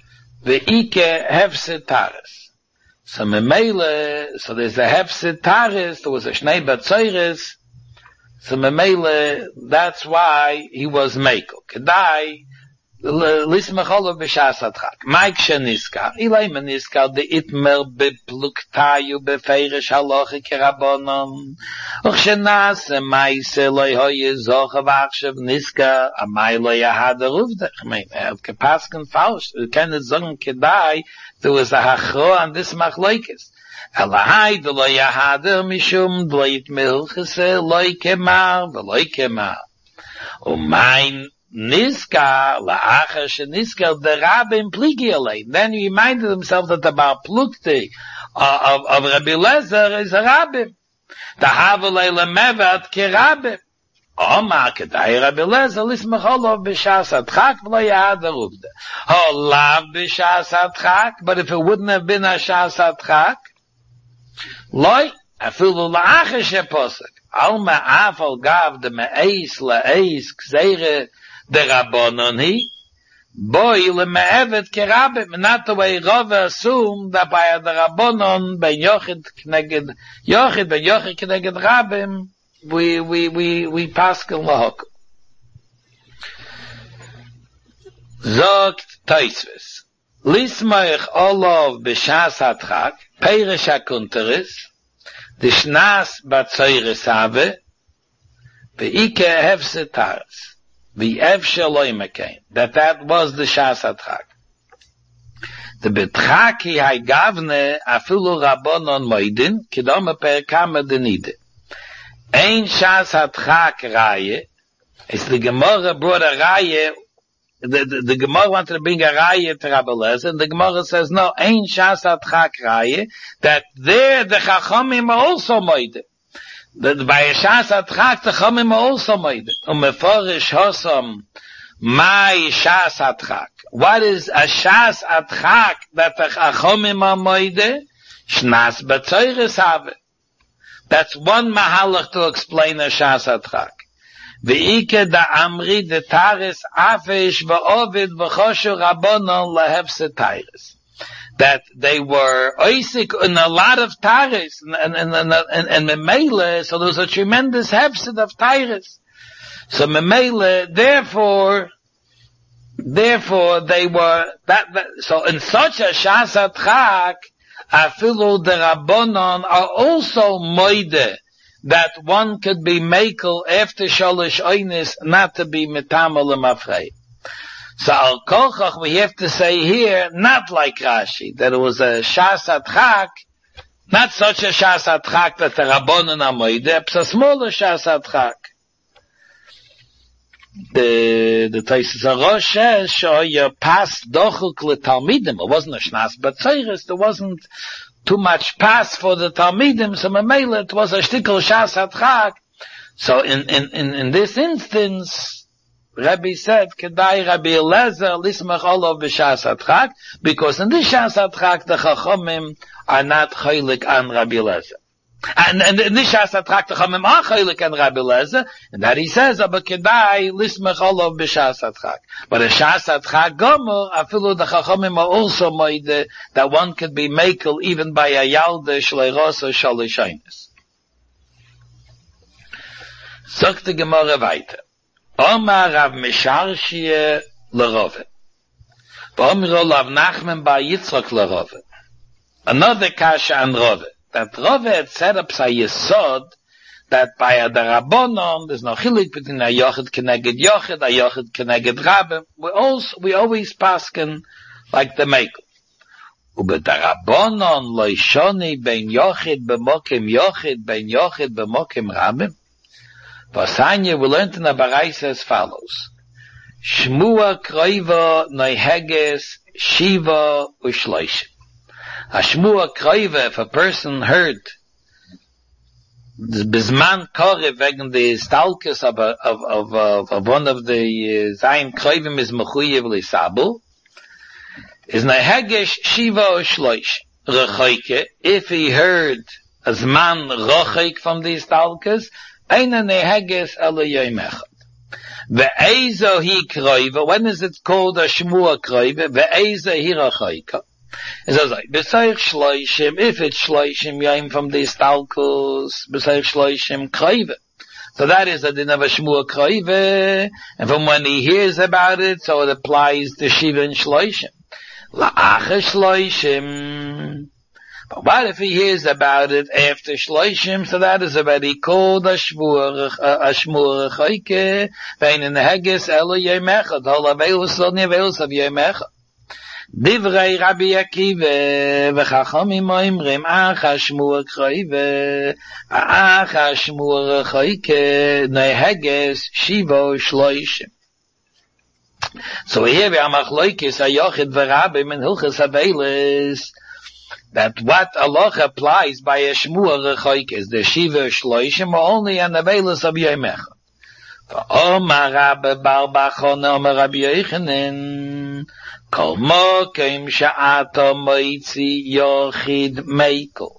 ve'ike hefsetares. So memele, so there's a hefsetares, there was a shnei betzoyres, so memele, that's why he was mekel. Kedai, lismacholo b'shas atchak. Maik sheniskar, ilay meniskar de itmer bepluktayu befeirish halacha kerabonon. Och shenas maise loy hoye zoche vachshav niskar, amay loy yahad aruvdech. I mean, er hat gepasken falsch. Wir können sagen, kedai, there was a hachro on this machloikes. Elahai de loy yahad mishum dloit milchese loy kemar veloy kemar. Umain Niska, la'acher sheniska, the rabbin pligi alei. Then he reminded himself that the Bar Plukti of, of Rabbi Lezer is a rabbin. The havelei lemevat ke rabbin. Omar kedai Rabbi Lezer lismacholov b'shas atchak v'lo yahad aruvde. Oh, lav b'shas atchak, but if it wouldn't have been a shas atchak, loy, afilu la'acher sheposek. Alma afal gav de me'eis la'eis k'zeire the Rabbanon he, boy, leme'evet kerabim, not the way Rove assumed that by the Rabbanon, by Yochid kneged, Yochid, by Yochid kneged Rabim, we, we, we, we paskel lahok. Zogt Taisves, Lismaich Olov b'shas atchak, Peirish HaKunteris, Dishnas batzoyres have, Ve'ike hefsetares. The Evshaloi Mekain, that that was the Shas Atchak. The Betchaki Haigavne Afilu Rabbonon Moidin, Kidome Per Kama Denide. Ein Shas Atchak Raye, is the Gemara brought a Raye, the, the, the Gemara wanted to bring a Raye to Rabbi Lezer, and the Gemara says, no, Ein Shas Atchak Raye, that there the Chachamim are also Moidin. That by a shas atchak the chachamim also made it. Um meforish hosam my shas atchak. What is a shas atchak that the chachamim are made? Shnas betzoyres have. That's one mahalach to explain a Shas Adchak. Ve'ike da amri de taris afesh va'ovid v'choshu rabbanon lehefse taris. That they were oisik in a lot of taris, and, and, and, and, and memele, so there was a tremendous hefset of taris. So memele, therefore, therefore they were, that, that so in such a Shas Adchak, afilu de rabbanon are also moide, that one could be mekel after shalish oynis, not to be metamal mafrei. So al kolchach we have to say here, not like Rashi, that it was a Shas Adchak, not such a Shas Adchak that the rabbanon are moide, it's a smaller Shas Adchak. The the Taisus HaRosh says, "Shoya pas dochuk letalmidim." It wasn't a shnas, but tzeiris, there wasn't too much pass for the talmidim. So memela, it was a shtickle Shas Adchak. So in in in in this instance, Rabbi said, "Kedai Rabbi Eliezer lismach olav b'Shas Adchak," because in this Shas Adchak the Chachamim are not chaylik on Rabbi Eliezer. And, and in this Shas Adchak the Chachamim are chaylik on Rabbi Eliezer, and that he says, "Aber kedai lismach olav b'Shas Adchak." But in Shas Adchak gomer, afilu the Chachamim are also moide that one could be mekel even by a yalde shleiros or shalishonis. Sagt die Gemara weiter. Omar Rav Misharshie l'Rove. V'omro Rav Nachman bar Yitzchak l'Rove. Another kasha on Rove. That Rove had set up a yesod that by a darabonon there's no chilik between a yochid keneged yochid, a yochid keneged rabbe. We also we always pasken like the mekel. Ube darabonon lo ishoni ben yochid b'mokim yochid ben yochid b'mokim rabbe. Vasanya we learned in the Baraisa as follows: Shmua kroiva noiheges shiva ushloishim. A shmua kroiva, if a person heard bisman korev wegen the stalkes of of of of, of one of the zayin kroivim is mechuyev lisabu, is noiheges shiva ushloishim. Rechoike, if he heard as man rochik from these stalkes, Eina neheges ele yom echad. Ve'ezo hi kroiva. When is it called a shmua kroiva? Ve'ezo hi rachoika. It says like, b'seich shloishim, if it's shloishim yom from the stalkos, b'seich shloishim kroiva. So that is a din of a shmua kroiva, and from when he hears about it, so it applies to shiva and shloishim. La'acha shloishim. But what if he hears about it after Shloishim? So that is already called a shmur, a shmur chayke, vein in the heges elo yom echad, hol aveus lo neveus of yom echad. Divrei Rabbi Akiva, v'chachamim oimrim, ach ha-shmur chayve, ach ha-shmur chayke, neheges shivo Shloishim. So here we have machloikis ha-yochid v'rabim in hilchas avelis, that what Allah applies by a shmua rechoik is the shiva shloishim only an aveilus of yom echad. Omar Rabbi Bar Bachona Omar Rabbi Yochanan kol mokim sha'ato moitzi yochid meikel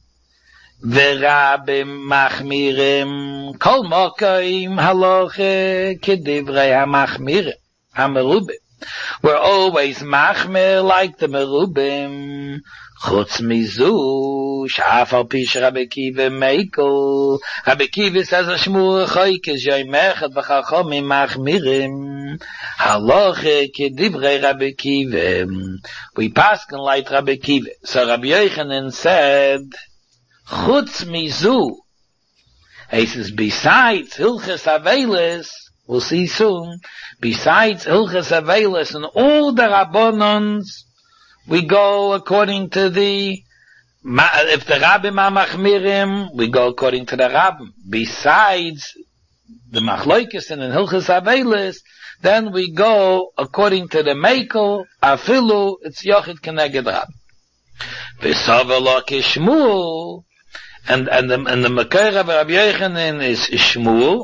v'rabim machmirim kol mokim haloche kedivrei hamachmirim hamerubim. We're always machmir like the merubim. Chutz mizu, shaf al pish Rabbi Kiva meikel. Rabbi Kiva says a shmur choik is yom echad v'chachamim machmirim. Haloche kedivrei Rabbi Kiva. We pasken like Rabbi Kiva. So Rabbi Yochanan said, Chutz mizu. He says, besides Hilchas Avelis, we'll see soon, besides Hilchas Avelis and all the Rabbonons, we go according to the, if the Rabbim are Machmirim, we go according to the Rabbim. Besides the Machloikis and in Hilchas Avelis, then we go according to the Meikel, Afilu, it's Yochid Keneged Rabbim. V'savelo k'Shmuel, and, and the, and the Makar of Rabbi Yochanan is Shmuel,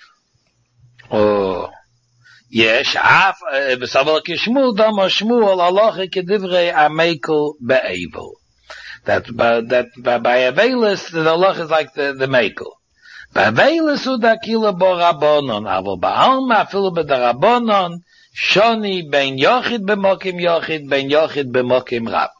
oh, yes, af besavol kishmul dam shmul Allah kedivrei amekel be'evil. That, by, that, by, by Avelis, the halacha is like the, the Mekel. By Avelis udakila bo Rabbonon, avo ba'alma afilu b'darabonon, shoni ben yochid b'mokim yochid, ben yochid b'mokim rab.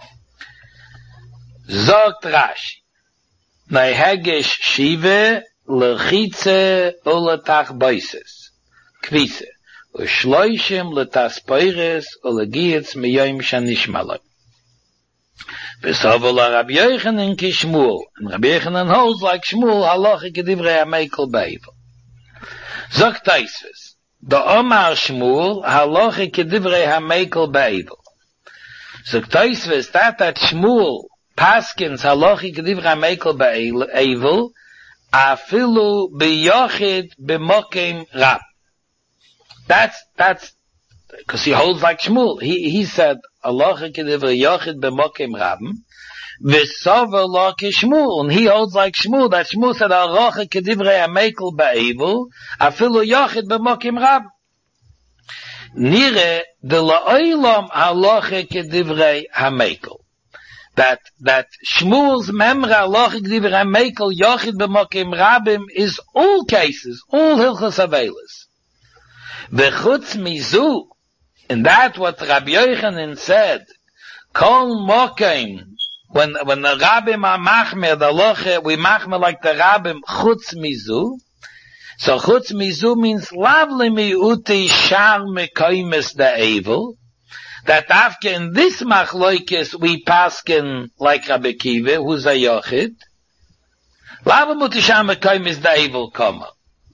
Zogt Rashi, nei hegesh shive, lechitze uletach boises, kvise, ushloishim letas poires, ulegiyetz miyoim shanishmaloi. V'sovola Rabbi Yochanan ki Shmuel, and Rabbi Yochanan holds like Shmuel, halacha kedivrei hamekel beivel. Zogt Tosfos, the Omar Shmuel, halacha kedivrei hamekel beivel. Zogt Tosfos, that that Shmuel, Paskins halachi kedivrei hamekel beivel, afilu biyochid b'mokim rab. That's that's because he holds like Shmuel. He he said halachi kedivrei yochid b'mokim rab, v'sover lo Shmuel, and he holds like Shmuel. That Shmuel said halachi kedivrei hamekel beivel, afilu yochid b'mokim rab. Nire de la'olam halachi kedivrei hamekel. That, that Shmuel's memra halacha kedivrei hamekel yochid b'mokim rabim is all cases, all hilchos avelis. V'chutz mizu, and that what Rabbi Yochanan said, kol mokim, when, when the rabbim are machmer, the halacha, we machmer like the rabbim, chutz mizu. So chutz mizu means lavli miuti shar mekoimes the evil. That after in this machloikis we paskin like Rabbi Kiva, who's a yochid. Lava mutisham mekoim is the evil comma.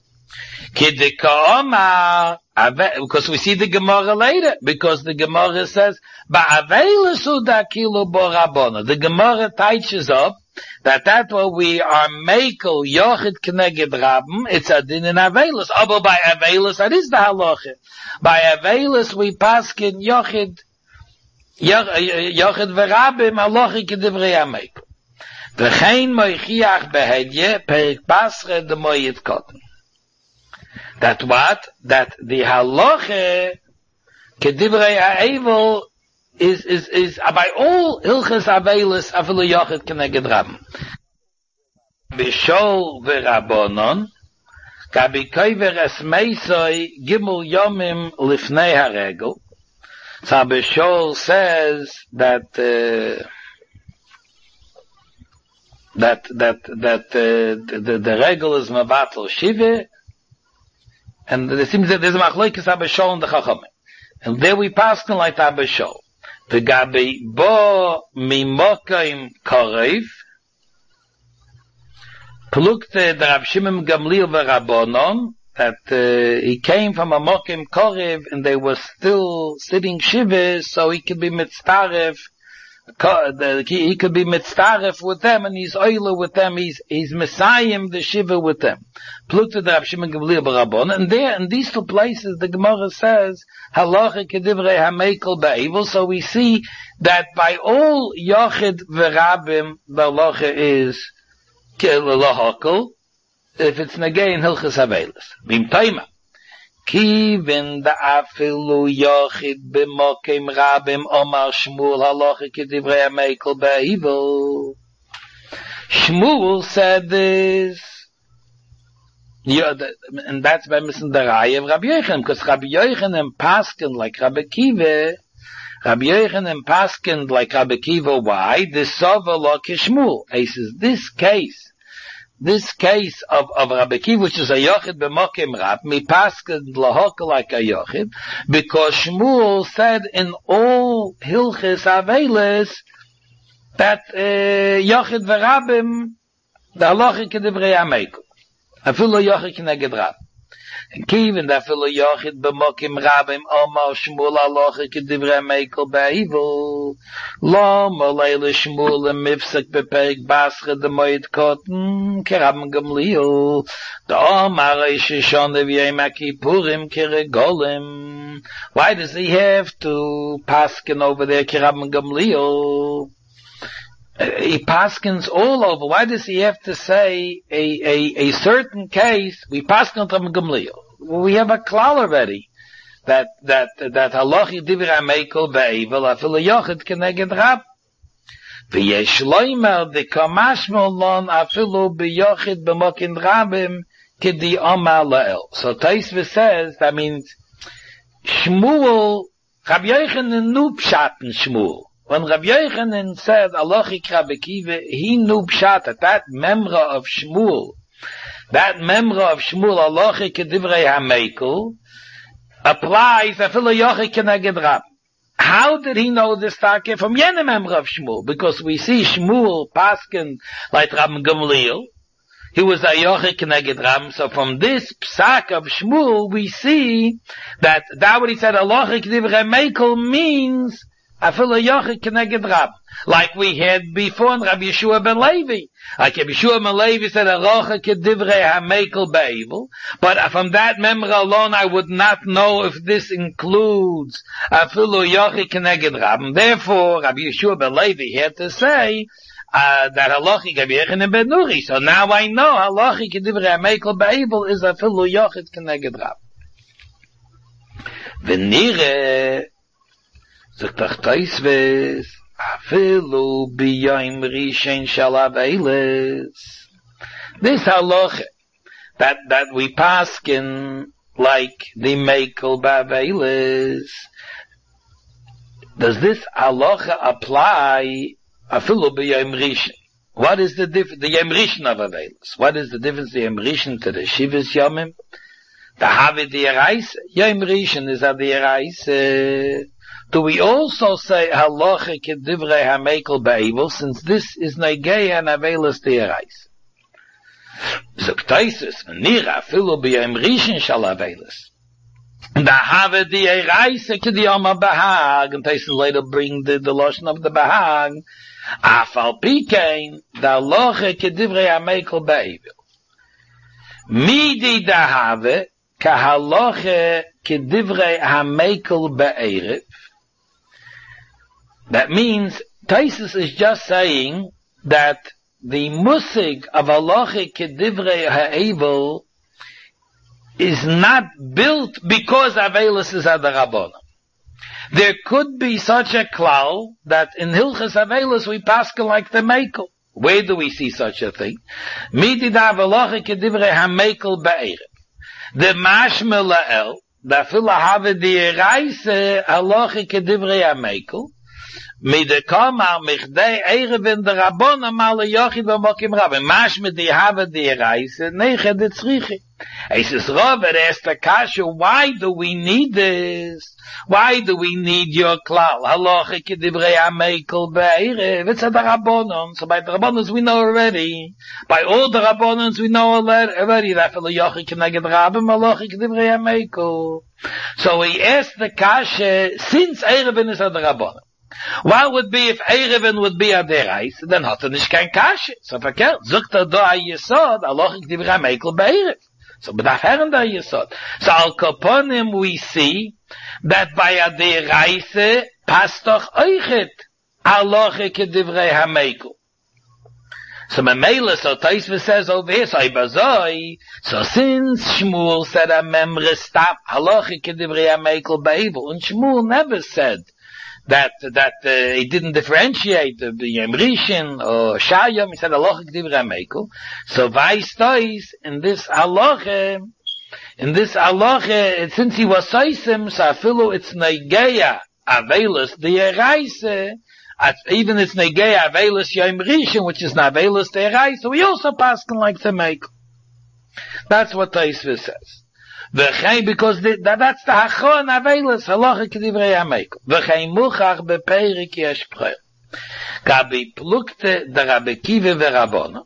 Kidikoma, because we see the Gemara later, because the Gemara says, ba'aveilesu dakilu bo rabona. The Gemara teaches up that that what we are mekel yochid kneged rabim, it's a din in aveilus. Aber by aveilus, that is the halacha. By aveilus we paskin yochid, yochid verabim, halacha kedivrei hamekel. V'chein moichiach behedye, perik basre de moyit koten. That what? That the halacha kedivrei ha'evil is, is, is, by all hilchas aveilus, afilu yochid kneged rabim. Bishol v'rabonon, kabikoiver esmeisoi gimul yomim lifnei haregel. So Bishol says that, uh, that, that, that, uh, the, the regel is mabatel shive, and it seems that there's a machlokes Bishol and the Chachamim. And there we pass on like Bishol. The gabi bo mimokaim korev, plukte the Rav Shimon Gamliel v'Rabbonon, that uh, he came from a mokim korev and they were still sitting shiva, so he could be mitztaref, he could be mitztaref with them, and he's oiler with them, he's he's messiahim the shiva with them. Plukte the Rav Shimon Gamliel v'Rabbonon, and there in these two places the Gemara says halacha kedivrei hamekel ba'evil. So we see that by all yochid v'rabim the halacha is lahakol, if it's nagay in hilchas havelis. Bim taima. Kivin da afilu yochid b'mokim rabim omar Shmuel halacha kedivrei hamekel ba'evil. Shmuel said this. Yeah, and that's by missing the Raya of Rabbi Yochanan, because Rabbi Yochanan paskin like Rabbi Kiva, Rabbi Yochanan paskin like Rabbi Kiva. Why? This sova lo kishmul. He says this case, this case of of Rabbi Kiva, which is a yochid b'mokim rab, mi paskin lahok like a yochid, because Shmuel said in all hilchis avelis that uh, yochid v'rabim the halacha kedivrei hamekel. Afilu yochid kneged rab. And kivin da afilu yochid b'mokim rabim omar Shmuel halacha kedivrei hamekel ba'evil. Lo molei l'Shmuel mifsek beperik bascha de moed koten kerabim Gamliel. Da omar shishon v'yom HaKippurim keregolim. Why does he have to paskin over there kerabim Gamliel? He paskins all over. Why does he have to say a, a, a certain case? We paskin from Gamliel. Well, we have a klal already. That, that, that halachi divrei hamekel ba'evil afilu yochid keneged rab. V'yesh loimer the kamashmol lon afilu biyochid b'mokin rabim kedi omar la'el. So Tosfos says, that means, Shmuel, Rabbi Yochanan knew pshat in Shmuel. When Rabbi Yochanan said, Alochik Rabbi Akiva, he knew pshat, that that memra of Shmuel, that memra of Shmuel, Alochik Kedivrei HaMeikel, applies afilu yochid keneged Rab. How did he know this take from Yene memra of Shmuel? Because we see Shmuel paskin like Rabbi Gamliel. He was a yochid keneged Rab. So from this psak of Shmuel, we see that that what he said, Alochik Kedivrei HaMeikel means afilu yochid keneged Rab. Like we had before in Rabbi Yeshua ben Levi. Like Rabbi Yeshua ben Levi said, Alochik Kedivrei HaMeikel be'evil. But from that memra alone, I would not know if this includes afilu yochid keneged Rab. Therefore, Rabbi Yeshua ben Levi had to say uh, that Alochik Rabbi Yochanan ben Nuri. So now I know Alochik Kedivrei HaMeikel be'evil is afilu yochid keneged Rab. V'nire Zok Tosfos afilu b'yom rishon shel avelos. This halacha that that we paskin like the meikel b'avelos. Does this halacha apply afilu b'yom rishon? What is the difference? The yom rishon of avelos. What is the difference? The yom rishon to the shivas yomim. The havid diraisa. Yom rishon is a diraisa. Do we also say halacha kedivrei hameikel be'evil, since this is negei and avelos diraisa? Zok Tosfos v'nira afilu b'yom rishon shel avelos. The havid diraisa kediyama bahag, and Tosfos later bring the, the lotion of the bahag. Afal pikein the halacha kedivrei hameikel be'evil. Midi dahave kahalacha kedivrei hameikel be'erev. That means, Tosfos is just saying that the musig of halacha kedivrei ha'evil is not built because avelos is adarabona. There could be such a klal that in Hilchas Avelos we paskin like the meikel. Where do we see such a thing? Midida halacha kedivrei hameikel be'erev. The mashmel la'el, the fila have diraisa halacha kedivrei hameikel. Mide kama michdei erev in the rabona mal yochid v'mokim rabim. Mash mit die have die reise nege de tzriche. He says, Robert asked the kasha, why do we need this? Why do we need your klal? Halacha kedivrei hameikel be'erev. It's a rabbonon. So by the rabbonons we know already. By all the rabbonons we know already that for the yochid keneged rabim halacha kedivrei hameikel. So he asked the kasha, since erevin is a rabbonon, what would be if Erevin would be a derais? Then hat er nicht kein Kasche. So verkehrt. Sogt er da a Yesod, Alochik Divrei HaMeikel be'erev. So bedaf heren da Yesod. So al Kaponim we see that by a derais passt doch euchet Alochik Divrei HaMeikel. So Memele, so Tosfos says over here, so Ibazoi, so since Shmuel said a memre stop Alochik Divrei HaMeikel be'erev, and Shmuel never said that that uh, he didn't differentiate the Yom Rishon or Shayom. He said Alochik Divrei HaMeikel. So Vaystois in this halacha, in this halacha, since he was soisim, so afilu it's negeya avelos deraisa, even it's negeya avelos Yom Rishon, which is not avelos deraisa. We also paskin like the Meikel. That's what Tosfos says. V'chein, because the, that, that's the hachon avelos halacha kedivrei hameikel. V'chein muchach beperik yesh prel. Gabi plukte the Rabbi Akiva v'Rabona.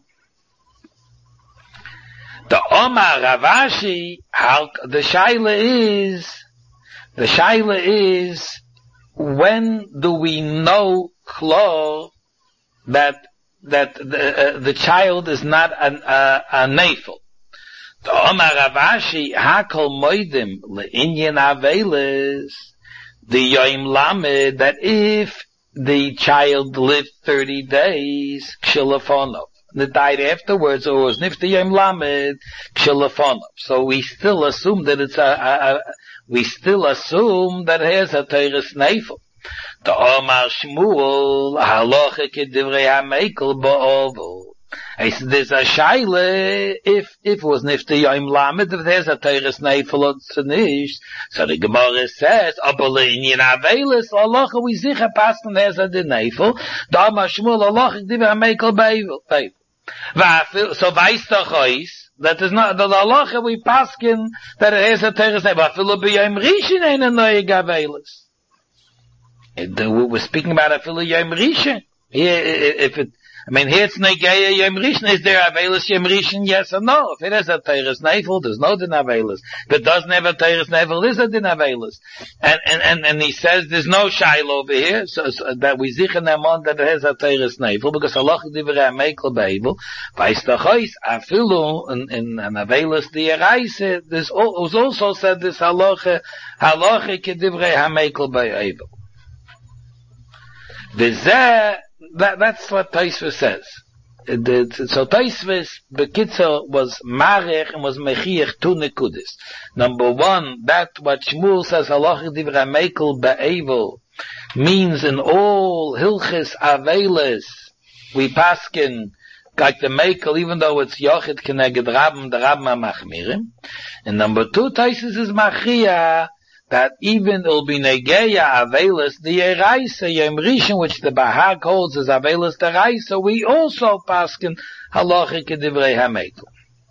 The Omar Ravashi, the shaila is, the shaila is, when do we know chlor that that the, uh, the child is not an, uh, a neifel? The Omar Ravashi, hakol moidim le'inyan aveles, the Yom Lamed, that if the child lived thirty days, kshilafonov, that died afterwards, or was nifta Yom Lamed, kshilafonov. So we still assume that it's a, a, a we still assume that it has a teres neifel. The Omar Shmuel, halacha kedivrei hamekel ba'ovel. He said, there's a shaila, if, if it was nifta yom lamed, if there's a teres neifel or tzanish, so the Gemara says, Abalin yin avelis, halacha we zicha passen, there's a de neifel, the Omar Shmuel, halacha kedivrei hamekel ba'ovel. So weiss doch ois, that is not, the halacha we paskin, that it has a teres neifel, afilu b'yom rishin ein a noyeg avelis. We're speaking about afilu yom rishin. If it, I mean, here it's Negeya Yom Rishon. Is there Avelis Yom Rishon? Yes or no? If it has a Teres Neifel, there's no Din Avelis. If it doesn't have a Teres Neifel, there's a Din Avelis. And, and, and, and he says there's no Shiloh over here, so, so that we zichen them on that it has a Teres Neifel, because Allah Divrei HaMekel Be'evel, Vais Tachois, Afilu, in, in an Avelis Di'eraise, this was also said this halacha, halacha Kedivrei HaMekel Be'evel. V'zeh, That, that's what Taisvus says. It, it, so Taisvus, Bekitzer, was Marech and was Mechiach two Nekudis. Number one, that what Shmuel says, Halacha Divrei Mekel Be'evel, means in all Hilchis Avelis, we paskin, like the Mekel, even though it's Yochid Keneged Rabim, the Rabim HaMachmirim. And number two, Taisvus is Machia, that even it'll be Negeya Avelis the Eraisa Yom Rishon, which the Bahag holds as Avelis the Eraisa, we also paskin halacha kedivrei hamekel.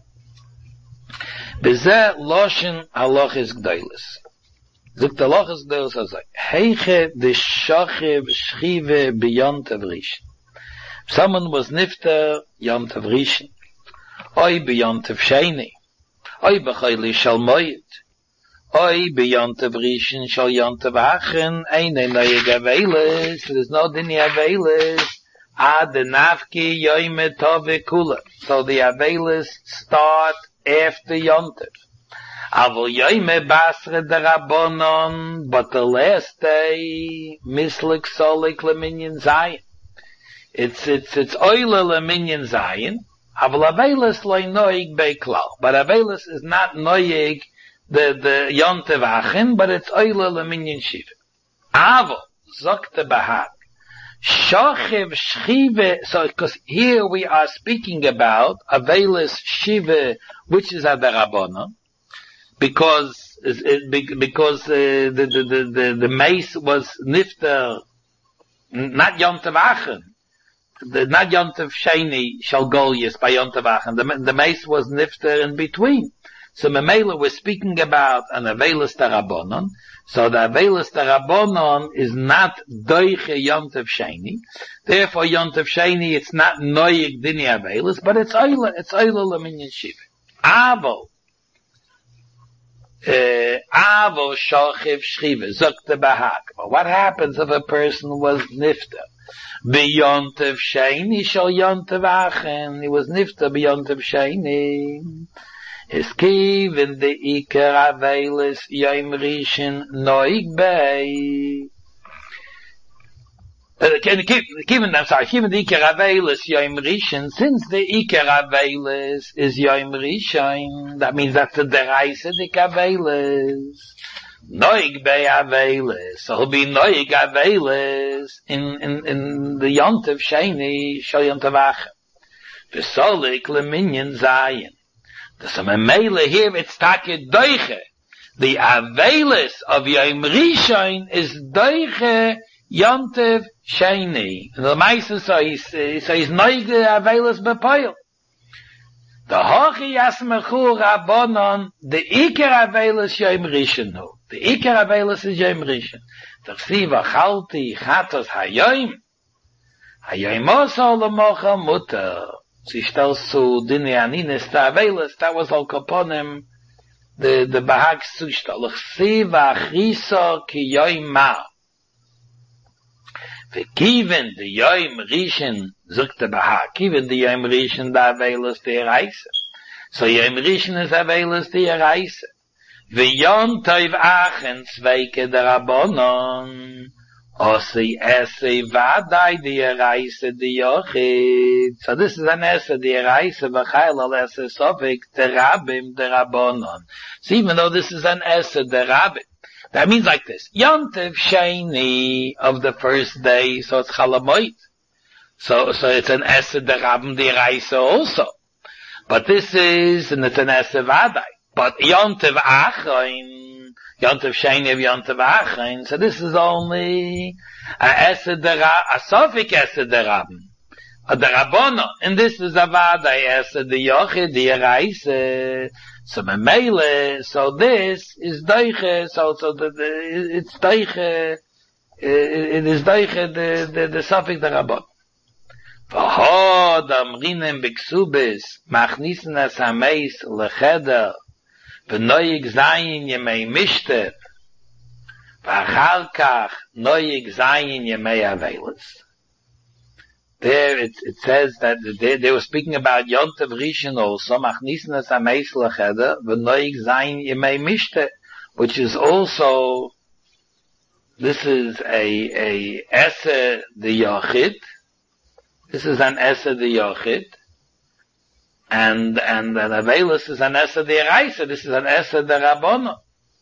Bezeh loshen halachis gdeilis. Zuk the halachis gdeilis as like heiche de shachiv shchive b'yontav rishon. Someone was nifter yontav rishon, oy b'yontav sheni, oy b'chayli shalmoyit. Oy beyontav rishon shal yontav achen eine neue avelis. There's no dini avelis ad nafki yoyme tove kula. So the avelis start after yontav. Avol yoyme basre derabonon, but the last day mislik solik leminyan zayin. It's it's it's oile leminyan zayin. Avol avelis loy noig beklal, but avelis is not noig the the Yontev Achen, but it's Oile Leminyan Shiva. Avo, Zokte Bahag, Shochiv Shchive, so because here we are speaking about Avelis Shiva, which is Adarabona, because it, because uh, the, the, the, the, the mace was Nifter, not Yontev Achen, the, not Yontev Sheni Shalgolius by Yontev Achen, the, the mace was Nifter in between. So Memela we're speaking about an Avelis Tarabonon. So the Avelis Tarabonon is not Doiche Yontev Sheni. Therefore Yontev Sheni, it's not Noyig Dini Avelis, but it's Oila, it's Oila Leminyan Shiva. Avo, Avo Shochiv Shchiva, Zokte Bahag. But what happens if a person was Nifta? B'Yontev Sheni shall Yontev Achen. He was Nifta B'Yontev Sheni. Is given the Iker Avelis Yom Rishon Noig Bei. Given, I'm sorry, given the Iker Avelis Yom Rishon, since the Iker Avelis is Yom Rishon, that means that's the Deraisa the Avelis. Noig Bei Avelis, so he'll be Noig Avelis in, in, in the Yontev Sheni, Shal Yontev Achem. V'solik leminyan Zayin. So Memele here it's Take Doiche. The Avelis of Yom Rishon is Doiche Yontev Sheni. And the Meise so he's, so he's Noig the Avelis Bepoil. The Hochi Yasmechu Rabbonon, the Iker Avelis Yom Rishon hu. The Iker Avelis is Yom Rishon. T'chsi v'chalti chatos hayoim. Hayoim oso l'mocha mutter. Sie stellst zu Dini Anines Ta'avelis, that was al kaponim, the, the Bahag Sushtal. L'chsi v'achriso ki yoim ma'al. V'kiven the yoim rishon, zuk the Bahag, kiven the yoim rishon da Avelis the Eraisa. So yoim rishon is Avelis the Eraisa. V'yom toiv achen zweike der Rabbonon. Osi esse vadai the Eraisa the Yochid. So this is an esse the Eraisa v'chayl al esse sofik the Rabim the Rabbonon. So even though this is an esse the Rabim, That means like this. Yontiv Sheni of the first day, so it's Chalamoid. So, so it's an Esed Derabim Diraisa also. But this is, and it's an Esed Vadai. But Yontiv Achain, Yontiv Sheni of Yontiv Achain, so this is only a Esed Derabim, a Sofik Esed Derabim. A Derabono. And this is a Vadai Esed the Yochid Diraisa. So Memele, so this is Deiche, so, so the, the, it's Deiche, it is Deiche the, the, the Sofik Derabon. V'ho damrinem b'ksubis, machnissen es hameis lecheder, v'noyig zayin yemei mishter, v'achar kach noyig zayin yemei avelis. There it, it says that they, they were speaking about Yontav Rishon also, machnissen es hameis lecheder, v'noyig zayin yemei mishter, which is also, this is a, a Ese the Yochid. This is an Esed the Yochid, and and an Avelis is an Esed the Eraisa. This is an Esed the Rabbono.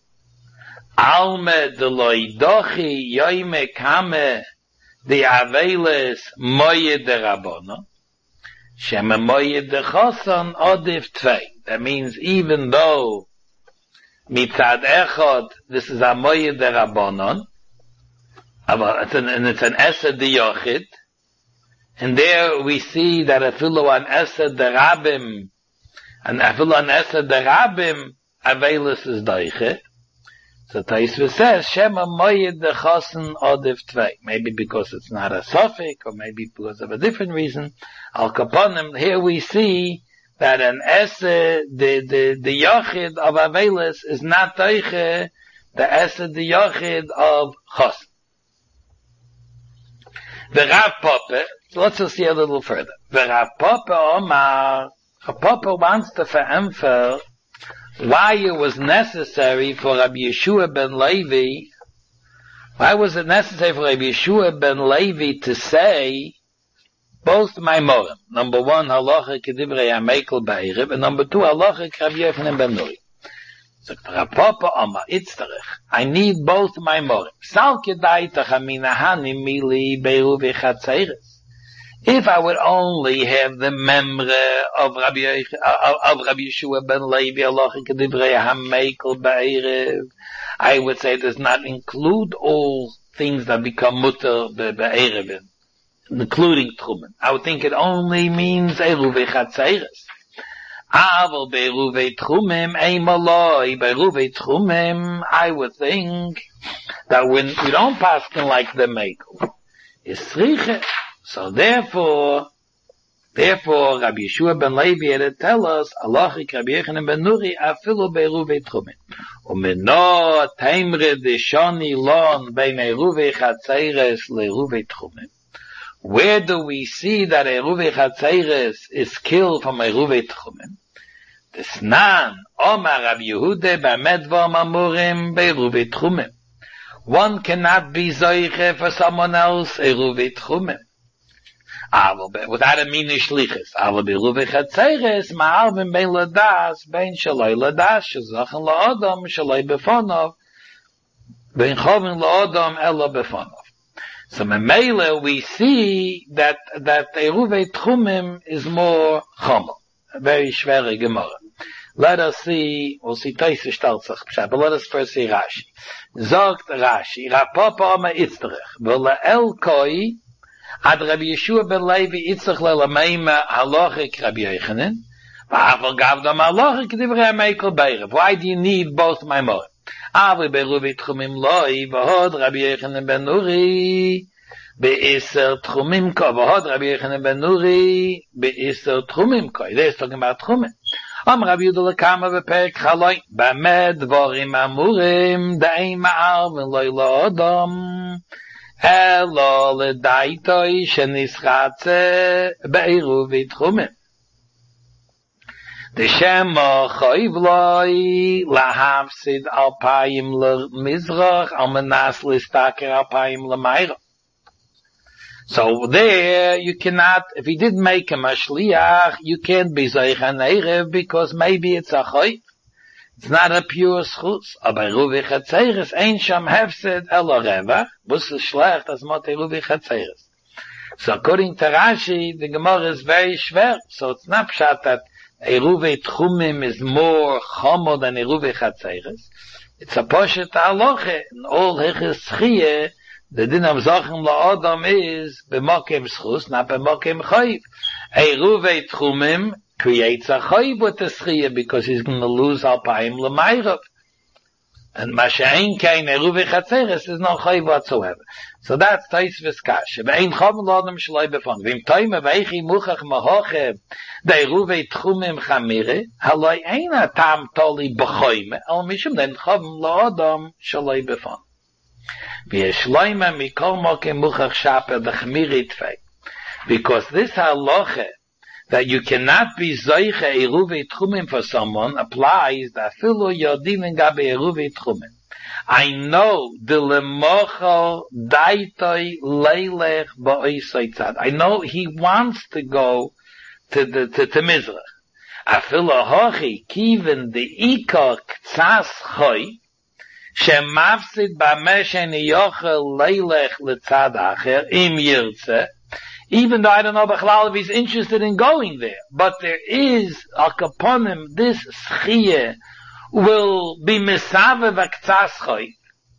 Alme de loidochi yoime kame the Avelis moye de Rabbono. Shema moye de choson odif tvei. That means even though mitzad echod, this is a moye de Rabbonon, but and it's an Esed the Yochid. And there we see that afilu an Esed Derabim, and afilu an Esed Derabim, Avelis is Deiche. So Taisva says, Shema Moyed Dechosen Odif Tvei. Maybe because it's not a Sofik, or maybe because of a different reason. Al Kaponim, here we see that an Esed, the, the, the Yochid of Avelis is not Deiche, the Esed the Yochid of Chosen. The Rav Papa, so let's just see a little further. The Rav Papa Omar, Rav Papa wants to veremphasize why it was necessary for Rabbi Yeshua ben Levi, why was it necessary for Rabbi Yeshua ben Levi to say both Maimorim? Number one, Halacha Kedivrei HaMeikel Ba'erev, and number two, Halacha Rabbi Yochanan ben Nuri. So Rav Papa Omar, Itzterech, I need both Maimorim. Sal Kedaitach Aminahani Mili Beiru V'Chatzeres. If I would only have the memre of Rabbi of, of Rabbi Yeshua ben Levi, Halacha Kedivrei HaMeikel Ba'erev, I would say it does not include all things that become mutter Ba'erev, including Trumen. I would think it only means Eru V'Chatzeres. Aval Be'eruvei Trumim Eimaloi Be'eruvei Trumim, I would think that when we don't paskin like the Meikel, it's Sriche. So therefore, therefore Rabbi Yeshua ben Levi had to tell us, Halachic Rabbi Yochanan ben Nuri afilu Be'eruvei Trumim. Umeno Taimre Deshoni Lon Bein Eruvei Chatzeres LeEruvei Trumim. Where do we see that Eruvei Chatzeres is killed from Eruvei Trumim? The Snan, Omar Rabbi Yehuda, Ba'medvar Mamurim, Be'eruvei Trumim. One cannot be Zoiche for someone else, Eruvei Trumim. Without a minish lichis. Ava Be'eruvei Chatzeres, Ma'arvim Bein Ladas, Bein Shaloi Ladas, Shazachen La'odom, Shaloi Befonov, Bein Chovin La'odom, Ella Befonov. So Memele, we see that, that Eruvei Trumim is more chomer. A very schwere Gemara. Let us see, we'll see Taisa Shtalzach Pshat, but let us first see Rashi. Zogt Rashi, Rav Papa Omer Itzterech, V'le'el koi, ad Rabbi Yeshua ben Levi Itzterech le'lameima halachik Rabbi Yochanan, v'aval gavdam halachik divrei HaMeikel Ba'erev. Why do you need both Maimorim? Avi Be'eruvei Trumim loi, v'hod Rabbi Yochanan ben Nuri, Be'eser Trumim ko, v'hod Rabbi Yochanan ben Nuri, Be'eser Trumim ko. They're talking about Trumim. Am Rabbi Yehuda lekama v'perek chaloi, B'amed dvorim amurim, da'im ma'ar v'loi la'odom, elo l'daitoi shenischatze Be'eruvei Trumim. The Shema Choiv Loi Lahafsid Alpayim LeMizrach Almanas Listaker Alpayim LeMaira. So there you cannot, if he didn't make him a shliach, you can't be Zoich HaNeirev because maybe it's a Choiv. It's not a pure schus. Aber Eruvi Chatzeres ain't sham hefsed elo revach. Wus is schlecht as mot Eruvi Chatzeres. So according to Rashi, the Gemara is very schwer. So it's not pshat that Eruvi Tchumim is more chomo than Eruvi Chatzeres. It's a poshet halacha. In all Hichas Chiyeh, the din of Zachem la'adam is b'mokem schus, not b'mokem chayiv. Eruvi Tchumim creates a chayiv with the schiyah because he's going to lose alpayim l'mayrav. And Masha'in Kain Eruvi Chatzeres is no chayiv whatsoever. So that's Taisvis Kasha. Ve'ein Chom L'Adam Shaloi Befon. V'im Toime V'eichi Muchach Mahoche De Eruvi Tchumim Chamire Haloi Eina Tam Toli B'choime Al Mishum Den Chom L'Adam Shaloi Befon. V'yeshloime Mikol Moke Muchach Shaper De Chmiri Tfei. Because this halacha that you cannot be Zoiche Eruvi Tchumim for someone applies that Filu Yodim Gabe Eruvi Tchumim. I know the lemochel daitoi leilech ba'oisoi tzad. I know he wants to go to the to, to Mizrach. Afilo hochi kiven the ikor ktsas choy shemafsid b'meshen yochel leilech letzad acher im yirtze. Even though I don't know Bechlal if he's interested in going there, but there is upon him this schiyeh will be misave v'ktsas choy.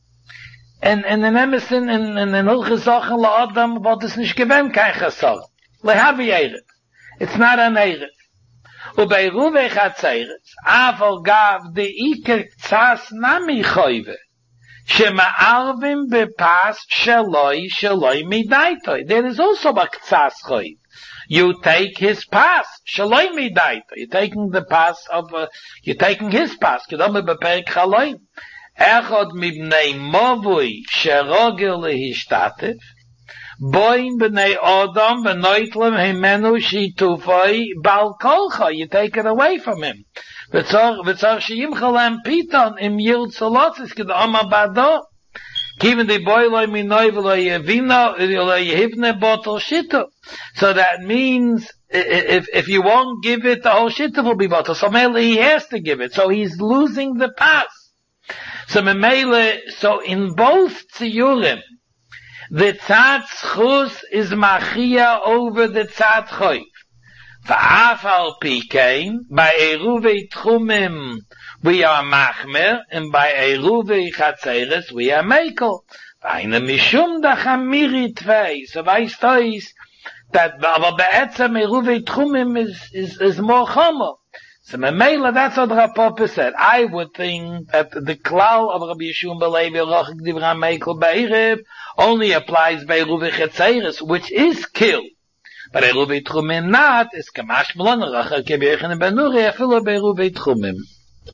And, and in Emerson, and in Hilchos Zachem la'adam, what is nicht gewem kein chasar. Lehavi Erev. It's not an Erev. Ubei Ruve Chatzeres, aval gav de iker ktsas nami choyve, shema'arvim bepas sheloi sheloi midaitoi. There is also a ktsas choyve. You take his pass. Shaloi midaita. You're taking the pass of, uh, you're taking his pass. Kedome beperek chaloim. Echod mibnei movui sherogel lehishtatev. Boim b'nei odom v'noitlem himenu shitufoi bal kolcha. You take it away from him. V'tzor, v'tzor sheyimchalem piton im yird solotzis kedome bado. Even the boy lo minoi v'lo yevino lo yehivne botol shito. So that means if if you won't give it, the whole shito will be botol. So Mele he has to give it. So he's losing the pass. So Mele, so in both tziyurim, the tzad schus is machia over the tzad choyv. V'af al pikein by Eruvi Tchumim we are machmer, and by Eruvi Chatzeres we are mekel. V'ayne mishum da chamiri tvei. So weißt du is that aber be'etzem Eruvi Tchumim is is is more chomo. So memela, that's what Rapapa said. I would think that the klal of Rabbi Yeshua Belevi Rochik Divra Mekel Be'erev only applies by Eruvi Chatzeres, which is killed. But Eruvi Tchumim not is kamash melon Rochik Kebirchen Benuri afilo by Eruvi Tchumim.